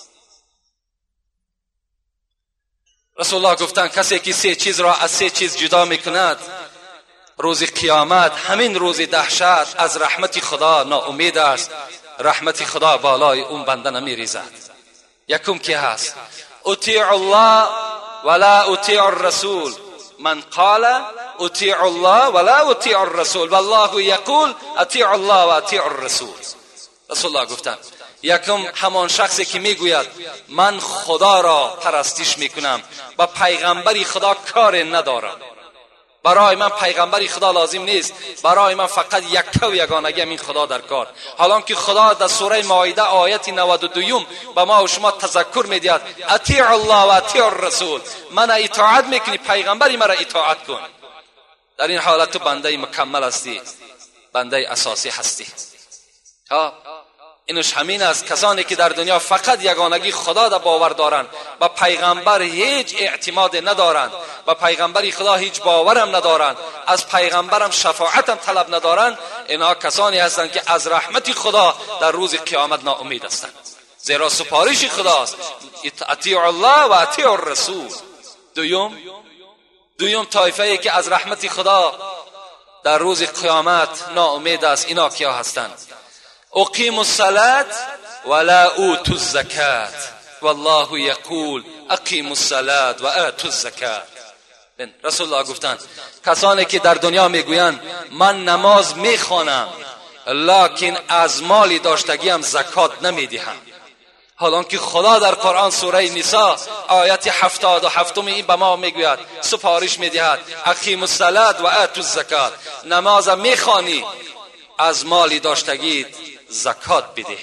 رسول الله گفتن کسی که سه چیز را از سه چیز جدا میکند روز قیامت، همین روز دهشت، از رحمت خدا ناامید است، رحمت خدا بالای اون بنده نمیریزد. یکم که هست اطیع الله ولا اطیع الرسول، من قال اطیع الله ولا اطیع الرسول والله یقول اطیع الله و اطیع الرسول. رسول الله گفتن یکم همان شخصی که میگوید من خدا را پرستش میکنم و پیغمبری خدا کار ندارم، برای من پیغمبری خدا لازم نیست، برای من فقط یک و یگانگی این خدا در کار. حالا که خدا در سوره مائده آیت نود و دو به ما و شما تذکر میدهد اطیع الله و اطیع الرسول، من اطاعت میکنی پیغمبری مرا اطاعت کن، در این حالت تو بنده مکمل هستی، بنده اساسی هستی. ها اینش همین است. کسانی که در دنیا فقط یگانگی خدا را باور دارند و پیغمبر هیچ اعتماد ندارند و پیغمبری خدا هیچ باورم ندارند، از پیغمبرم شفاعتم طلب ندارند، اینها کسانی هستند که از رحمت خدا در روز قیامت ناامید هستند، زیرا سپارش خداست اطیع الله و اطیع الرسول. دویم دویم طایفه ای که از رحمت خدا در روز قیامت ناامید است، اینا کیا هستند؟ اقیموا الصلاة ولا اوتوا الزکاة والله یقول اقیموا الصلاة و آتوا الزکاة. رسول الله گفتند کسانی که در دنیا میگویند من نماز میخوانم لکن از مالی داشتگیم زکات نمیدهم، حالان که خدا در قرآن سوره نساء آیت هفتاد و هفتم این به ما میگوید، سپارش میدهد اقیموا الصلاة و آتوا الزکاة، نماز میخوانی از مالی داشتگیت زکات بده.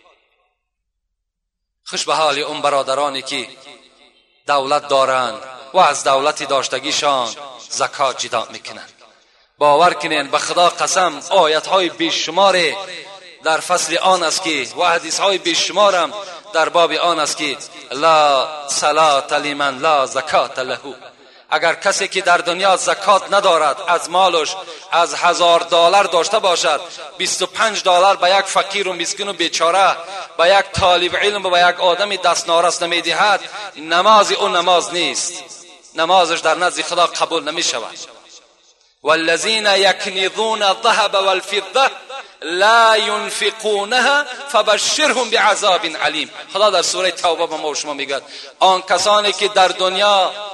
خوش به حال اون برادرانی که دولت دارند و از دولت داشتگیشان زکات جدا میکنند. باور کنین به خدا قسم آیت های بیشمار در فصل آن است که و حدیث های بیشمارم در باب آن است که لا صلاة لمن لا زکات له، اگر کسی که در دنیا زکات ندارد از مالش از هزار دلار داشته باشد بیست و پنج دلار به یک فقیر و مسکین و بیچاره، به یک طالب علم و به یک آدم دست نارس نمیدهد، نماز او نماز نیست، نمازش در نزد خدا قبول نمی شود. والذین یکنزون الذهب والفضه لا ينفقونها فبشرهم بعذاب علیم. خدا در سوره توبه به ما و شما میگه آن کسانی که در دنیا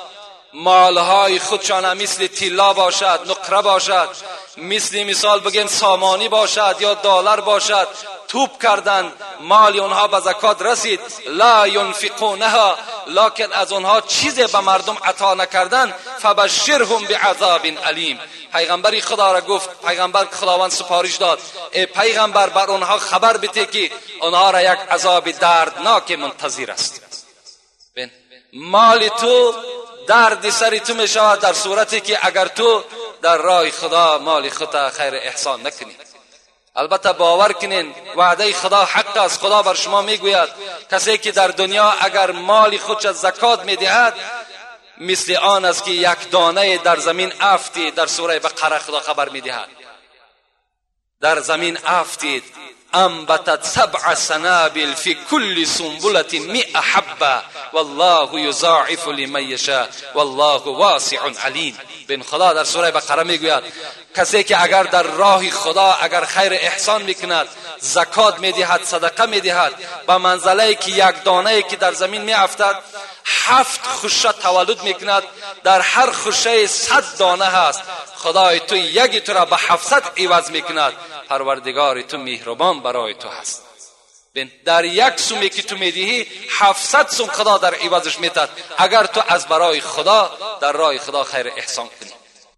مالهای خودشان مثل طلا باشد، نقره باشد، مثل مثال بگیم سامانی باشد یا دلار باشد، توپ کردن، مال اونها به زکات رسید، لا ينفقونها، لکن از اونها چیزی به مردم عطا نکردن، فبشرهم بعذاب علیم. پیغمبری خدا را گفت، پیغمبر خداوند سفارش داد، ای پیغمبر بر اونها خبر بده که اونها را یک عذاب دردناک منتظر است. بین مال تو درد سری تو می شود در صورتی که اگر تو در راه خدا مال خودت خیر احسان نکنی. البته باور کنین وعده خدا حق است. خدا بر شما میگوید کسی که در دنیا اگر مال خودش زکات میدهد مثل آن است که یک دانه در زمین افتی. در سوره بقره خدا خبر میدهد در زمین افتید، انبتت سبع سنابل فی کل سنبلة مئة حبه والله یضاعف لمن یشاء والله واسع علیم. بن خدا در سوره بقره میگوید کسی که اگر در راه خدا اگر خیر احسان میکند، زکات میدهد، صدقه میدهد، به منزله که یک دانه که در زمین میافتد هفت خوشه تولد میکند، در هر خوشه صد دانه هست، خدای تو یکی تو را به هفتصد عوض میکند. پروردگار تو مهربان برای تو هست. در یک سومی که تو میدهی هفتصد سوم خدا در عوضش میدهد اگر تو از برای خدا در راه خدا خیر احسان کنی.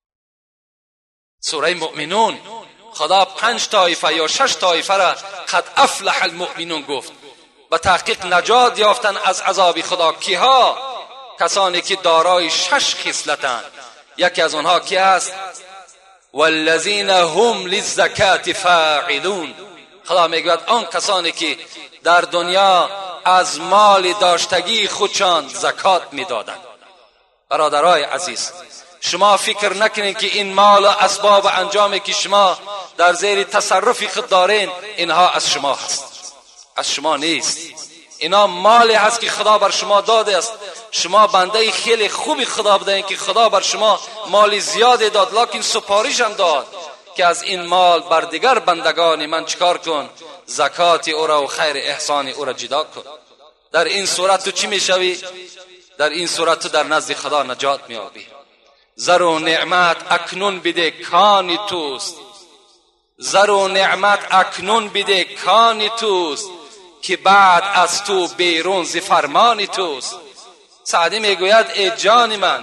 سوره مؤمنون خدا پنج طایفه یا شش طایفه را قد افلح المؤمنون گفت. به تحقیق نجات یافتن از عذاب خدا کیها؟ کسانی که دارای شش خصلتند. یکی از آنها کی است؟ والذین هم للزکات فاعلون. خدا میگوید آن کسانی که در دنیا از مال داشتگی خودشان زکات میدادند. برادرای عزیز، شما فکر نکنید که این مال و اسباب و انجامی که شما در زیر تصرف خود دارین اینها از شما هست. از شما نیست. اینا مالی هست که خدا بر شما داده است. شما بنده خیلی خوبی خدا بودین که خدا بر شما مالی زیاده داد، لکن سپارش هم داد که از این مال بر دیگر بندگان من چکار کن؟ زکات او را و خیر احسان او را جدا کن. در این صورت تو چی میشوی؟ در این صورت تو در نزد خدا نجات میابی. زر و نعمت اکنون بده کانی توست. زر و نعمت اکنون بده کانی توست که بعد از تو بیرون ز فرمان توست. سعدی میگوید ای جان من،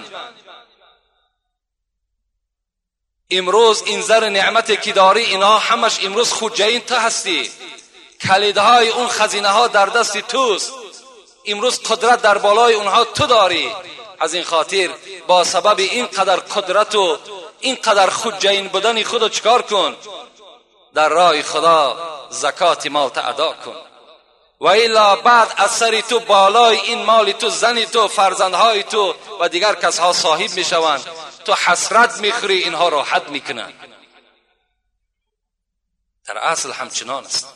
امروز این زر نعمتی که داری اینا همش امروز خودجین تو هستی. کلیدهای اون خزینه ها در دست توست. امروز قدرت در بالای اونها تو داری. از این خاطر با سبب این قدر قدرت و این قدر خودجین بودن خودت چکار کن؟ در راه خدا زکات مال ادا کن. و الا بعد از سر تو بالای این مال تو زن تو فرزندهای تو و دیگر کسها صاحب میشوند. تو حسرت میخوری، اینها راحت میکنند. در اصل همچنان است.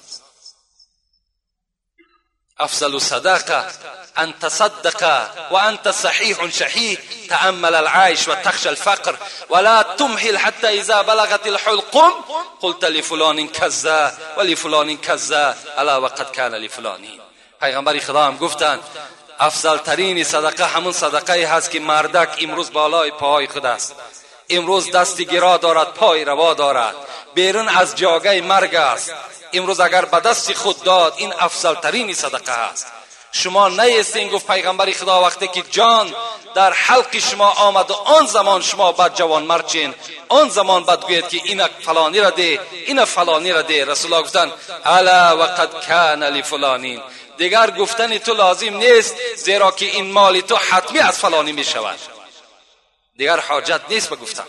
افضل صدقه ان تصدق و انت صحیح شحیح تأمل العيش و تخشى الفقر ولا تمهل حتى اذا بلغت الحلقم قلت لفلان كذا ولفلان كذا الا وقد كان لفلان. پیغمبر خدا هم گفتند افضل ترین صدقه همون صدقه هست که مردک امروز بالای پای خود است، امروز دستی گرا دارد، پای روا دارد، بیرون از جاگه مرگ است. امروز اگر به دست خود داد این افضل ترین صدقه است. شما نیستین، گفت پیغمبر خدا، وقتی که جان در حلق شما آمد و آن زمان شما بعد جوان مرچین، آن زمان بعد گوید که این فلانی را ده، این فلانی را ده. رسول الله گفتن الا وقد کان لفلانین. دیگر گفتن تو لازم نیست، زیرا که این مال تو حتمی از فلانی می شود. دیگر حاجت نیست بگفتن.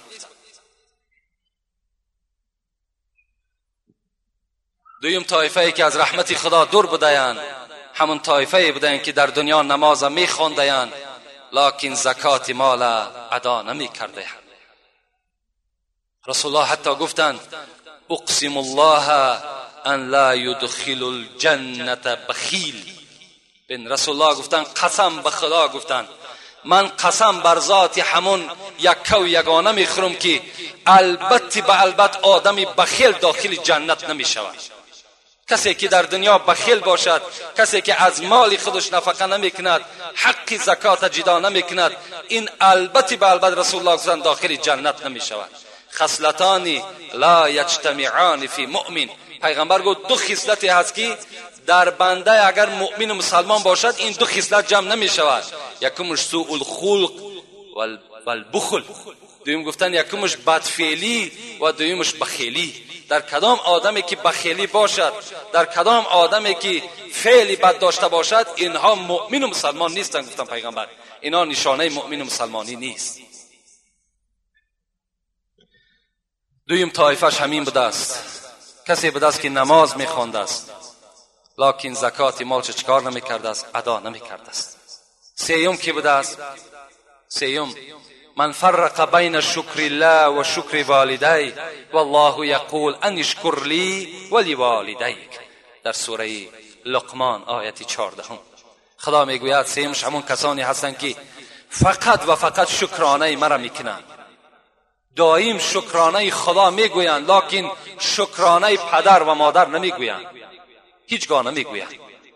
دویم طایفه‌ای که از رحمت خدا دور بودند همون طایفه‌ای بودند که در دنیا نماز می خواندند لکن زکات مال ادا نمی کردند. رسول الله حتی گفتند اقسم الله ان لا يدخل الجنه بخیل. بن رسول الله گفتند قسم به خدا، گفتند من قسم بر ذات همون یک و یگانه میخورم که البته به البته آدمی بخیل داخل جنت نمی شود. کسی که در دنیا بخیل باشد، کسی که از مال خودش نفقه نمیکند، حق زکات جدا نمیکند، این البته به البته رسول الله صلی الله علیه و داخل جنت نمیشود. خصلتان لا یجتمعان فی مؤمن، پیغمبر گفت دو خصلتی هست که در بنده اگر مؤمن و مسلمان باشد این دو خصلت جمع نمیشود. یکمش سوء الخلق و البخل، دویم گفتن یکمش بدفعلی و دویمش بخیلی. در کدام آدمی که بخیلی باشد، در کدام آدمی که فعلی بد داشته باشد، اینها مؤمن و مسلمان نیستند. گفتن پیغمبر اینا نشانه مؤمن و مسلمانی نیست. دویم طایفش همین بوده است، کسی بوده است که نماز میخوانده است لکن زکات مال چکار نمیکرده است، ادا نمیکرده است. سیوم کی بوده است؟ سیوم من فرق بین شکر الله و شکر والدی والله یقول ان اشکر لی ولوالدیک، در سوره لقمان آیت چهارده. خدا میگوید سیمش همون کسانی هستند که فقط و فقط شکرانه مرا میکنند، دائم شکرانه خدا میگویند لکن شکرانه پدر و مادر نمیگویند، هیچگاه نمیگویند.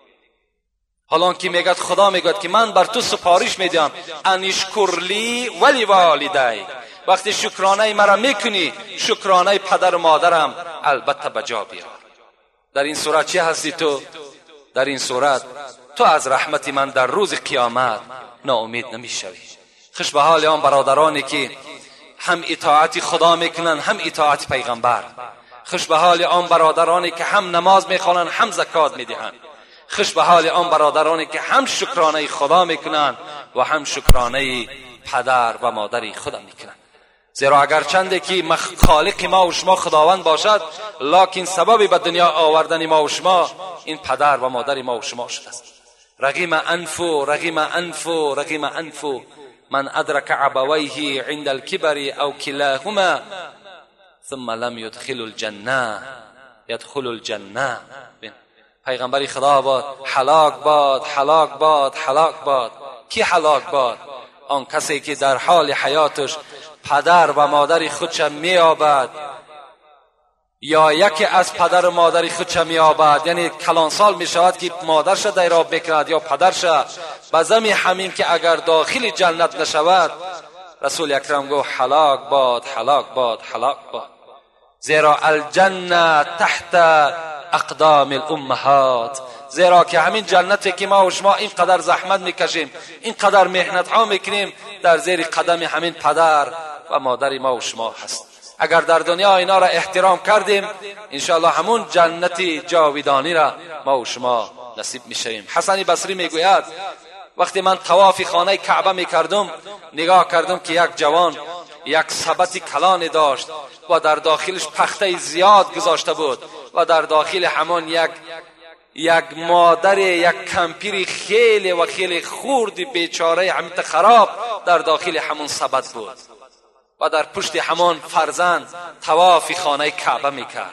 حالا که میگد خدا میگد که من بر تو سپارش میدم ان اشکر لی ولی والدی، وقتی شکرانه مرا میکنی شکرانه پدر و مادرم البته بجا بیار. در این صورت چه هستی تو؟ در این صورت تو از رحمت من در روز قیامت ناامید نمیشوی. خوش به حال آن برادرانی که هم اطاعت خدا میکنن هم اطاعت پیغمبر. خوش به حال آن برادرانی که هم نماز میخوانند هم زکات میدهند. خوش به حال آن برادرانی که هم شکرانه خدا میکنند و هم شکرانه پدر و مادر خدا میکنند. زیرا اگرچند که خالق ما و شما خداوند باشد، لکن سبب به دنیا آوردن ما و شما این پدر و مادر ما و شما شده است. رغم انفو رغم انفو رغم انفو من ادرک ابویه عند الكبر او کلاهما ثم لم يدخل الجنه يدخل الجنه. پیغمبری خدا باد هلاک باد هلاک باد هلاک باد. کی هلاک باد؟ آن کسی که در حال حیاتش پدر و مادر خودش میابد یا یکی از پدر و مادر خودش میابد، یعنی کلان سال میشود که مادرش دیراب میکند یا پدرش، بزمی همین که اگر داخل جنت نشود رسول اکرم گفت هلاک باد هلاک باد هلاک باد. زیرا الجنه تحت اقدام الامهات، زیرا که همین جنتی که ما و شما اینقدر زحمت میکشیم اینقدر محنت ها میکنیم در زیر قدم همین پدر و مادر ما و شما هست. اگر در دنیا اینا را احترام کردیم انشاءالله همون جنتی جاودانی را ما و شما نصیب میشویم. حسن بصری میگوید وقتی من طواف خانه کعبه میکردم نگاه کردم که یک جوان یک سبت کلان داشت و در داخلش پخته زیاد گذاشته بود و در داخل همون یک یک مادر یک کمپیر خیلی و خیلی خورد بیچاره همیت خراب در داخل همون سبت بود و در پشت همون فرزند طواف خانه کعبه میکرد.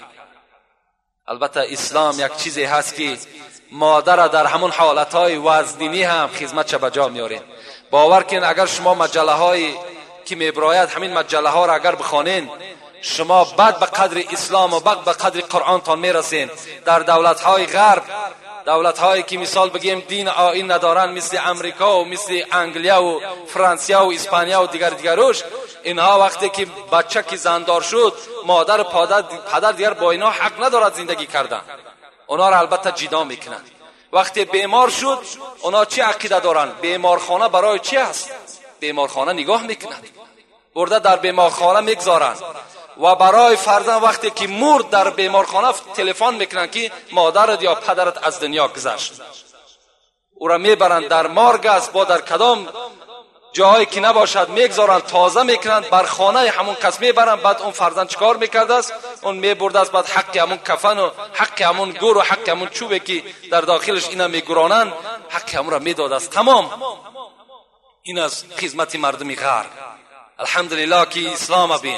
البته اسلام یک چیزی هست که مادر در همون حالتهای وزنینی هم خدمتش به جا میارین. باور کن اگر شما مجله های که میبراید همین مجله ها را اگر بخوانین شما بعد به قدر اسلام و بعد به قدر قرآن تان میرسین. در دولت های غرب، دولت هایی که مثال بگیم دین آیین ندارن مثل امریکا و مثل انگلیا و فرانسه و اسپانیا و دیگر دیگروش، اینها وقتی که بچه که زندار شد مادر و پدر دیگر با اینا حق ندارد زندگی کردن، اونا را البته جدا میکنن. وقتی بیمار شد اونا چه عقیده دارن؟ بیمارخانه برای چی است؟ بیمارخانه نگاه میکنند، برده در بیمارخانه میگذارن و برای فرزند وقتی که مرد در بیمارخانه تلفن میکنن که مادرت یا پدرت از دنیا گذشت، او را میبرند در مارگ است با در کدام جایی که نباشد میگذارن تازه میکنند بر خانه همون کس میبرن. بعد اون فرزند چیکار میکرده است؟ اون میبرده است بعد حق همون کفن و حق همون گور و حق همون چوبه که در داخلش اینا میگرانن حق همون را میداده است. تمام این از خدمت مردمی غرب. الحمدلله که اسلام بین،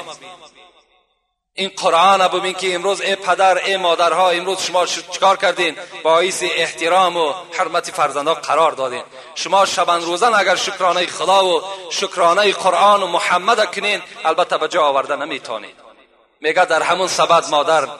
این قرآن ببین که امروز ای پدر ای مادرها امروز شما چیکار کردین؟ باعث احترام و حرمت فرزندها قرار دادین. شما شبان روزن اگر شکرانه خدا و شکرانه قرآن و محمد کنین البته به جا آورده نمیتونید. میگه در همون سبت مادر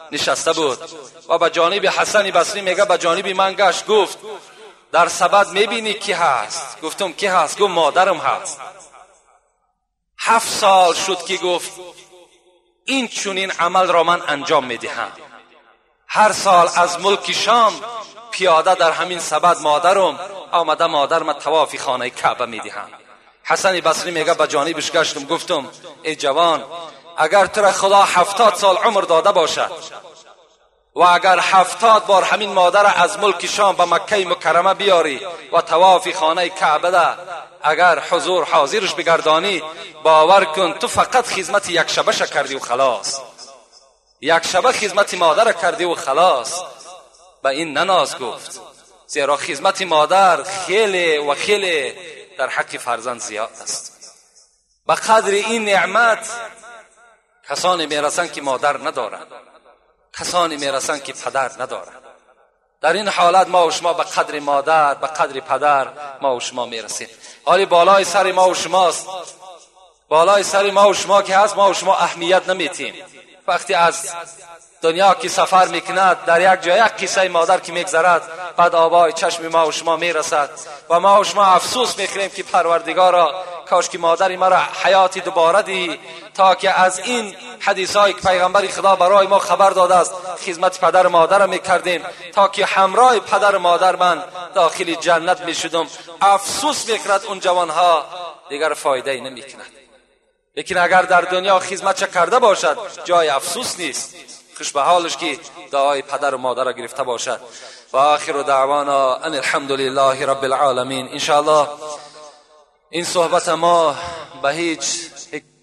نشسته بود و به جانب حسن بصری میگه به جانب من گشت، گفت در سبد میبینی کی هست؟ گفتم کی هست؟ گفت مادرم هست. هفت سال شد که گفت این چونین عمل را من انجام میدهم. هر سال از ملک شام پیاده در همین سبد مادرم آمده مادرم طواف خانه کعبه میدهم. حسن بصری میگه به جانبش گشتم، گفتم ای جوان، اگر تو را خدا هفتاد سال عمر داده باشد و اگر هفتاد بار همین مادر از ملک شام به مکه مکرمه بیاری و طواف خانه کعبه ده اگر حضور حاضرش بگردانی، باور کن تو فقط خدمت یک شبه کردی و خلاص. یک شبه خدمت مادر کردی و خلاص. به این نناز گفت، زیرا خدمت مادر خیلی و خیلی در حق فرزند زیاد است. به قدر این نعمت کسانی میرسند که مادر ندارند، کسانی میرسند که پدر ندارند. در این حالت ما و شما به قدر مادر، به قدر پدر ما و شما میرسیم. حالی بالای سر ما و شماست، بالای سر ما و شما که هست، ما و شما اهمیت نمیتیم. وقتی از دنیا که سفر میکند در یک جای یک قصه مادر که میگذرد، بعد آبای چشم ما و شما میرسد و ما و شما افسوس میخوریم که پروردگارا کاش که مادری ما را حیاتی دوباره دی تا که از این حدیثای که پیغمبر خدا برای ما خبر داده است خدمت پدر مادر میکردیم تا که همراه پدر مادر من داخل جنت میشدم. افسوس میکرد اون جوانها دیگر فایده ای نمیکند. لیکن اگر در دنیا خدمت کرده باشد جای افسوس نیست، خوش به حالش که دعای پدر و مادر را گرفته باشد. و آخر دعوانا ان الحمد لله رب العالمین. ان شاء الله این صحبت ما به هیچ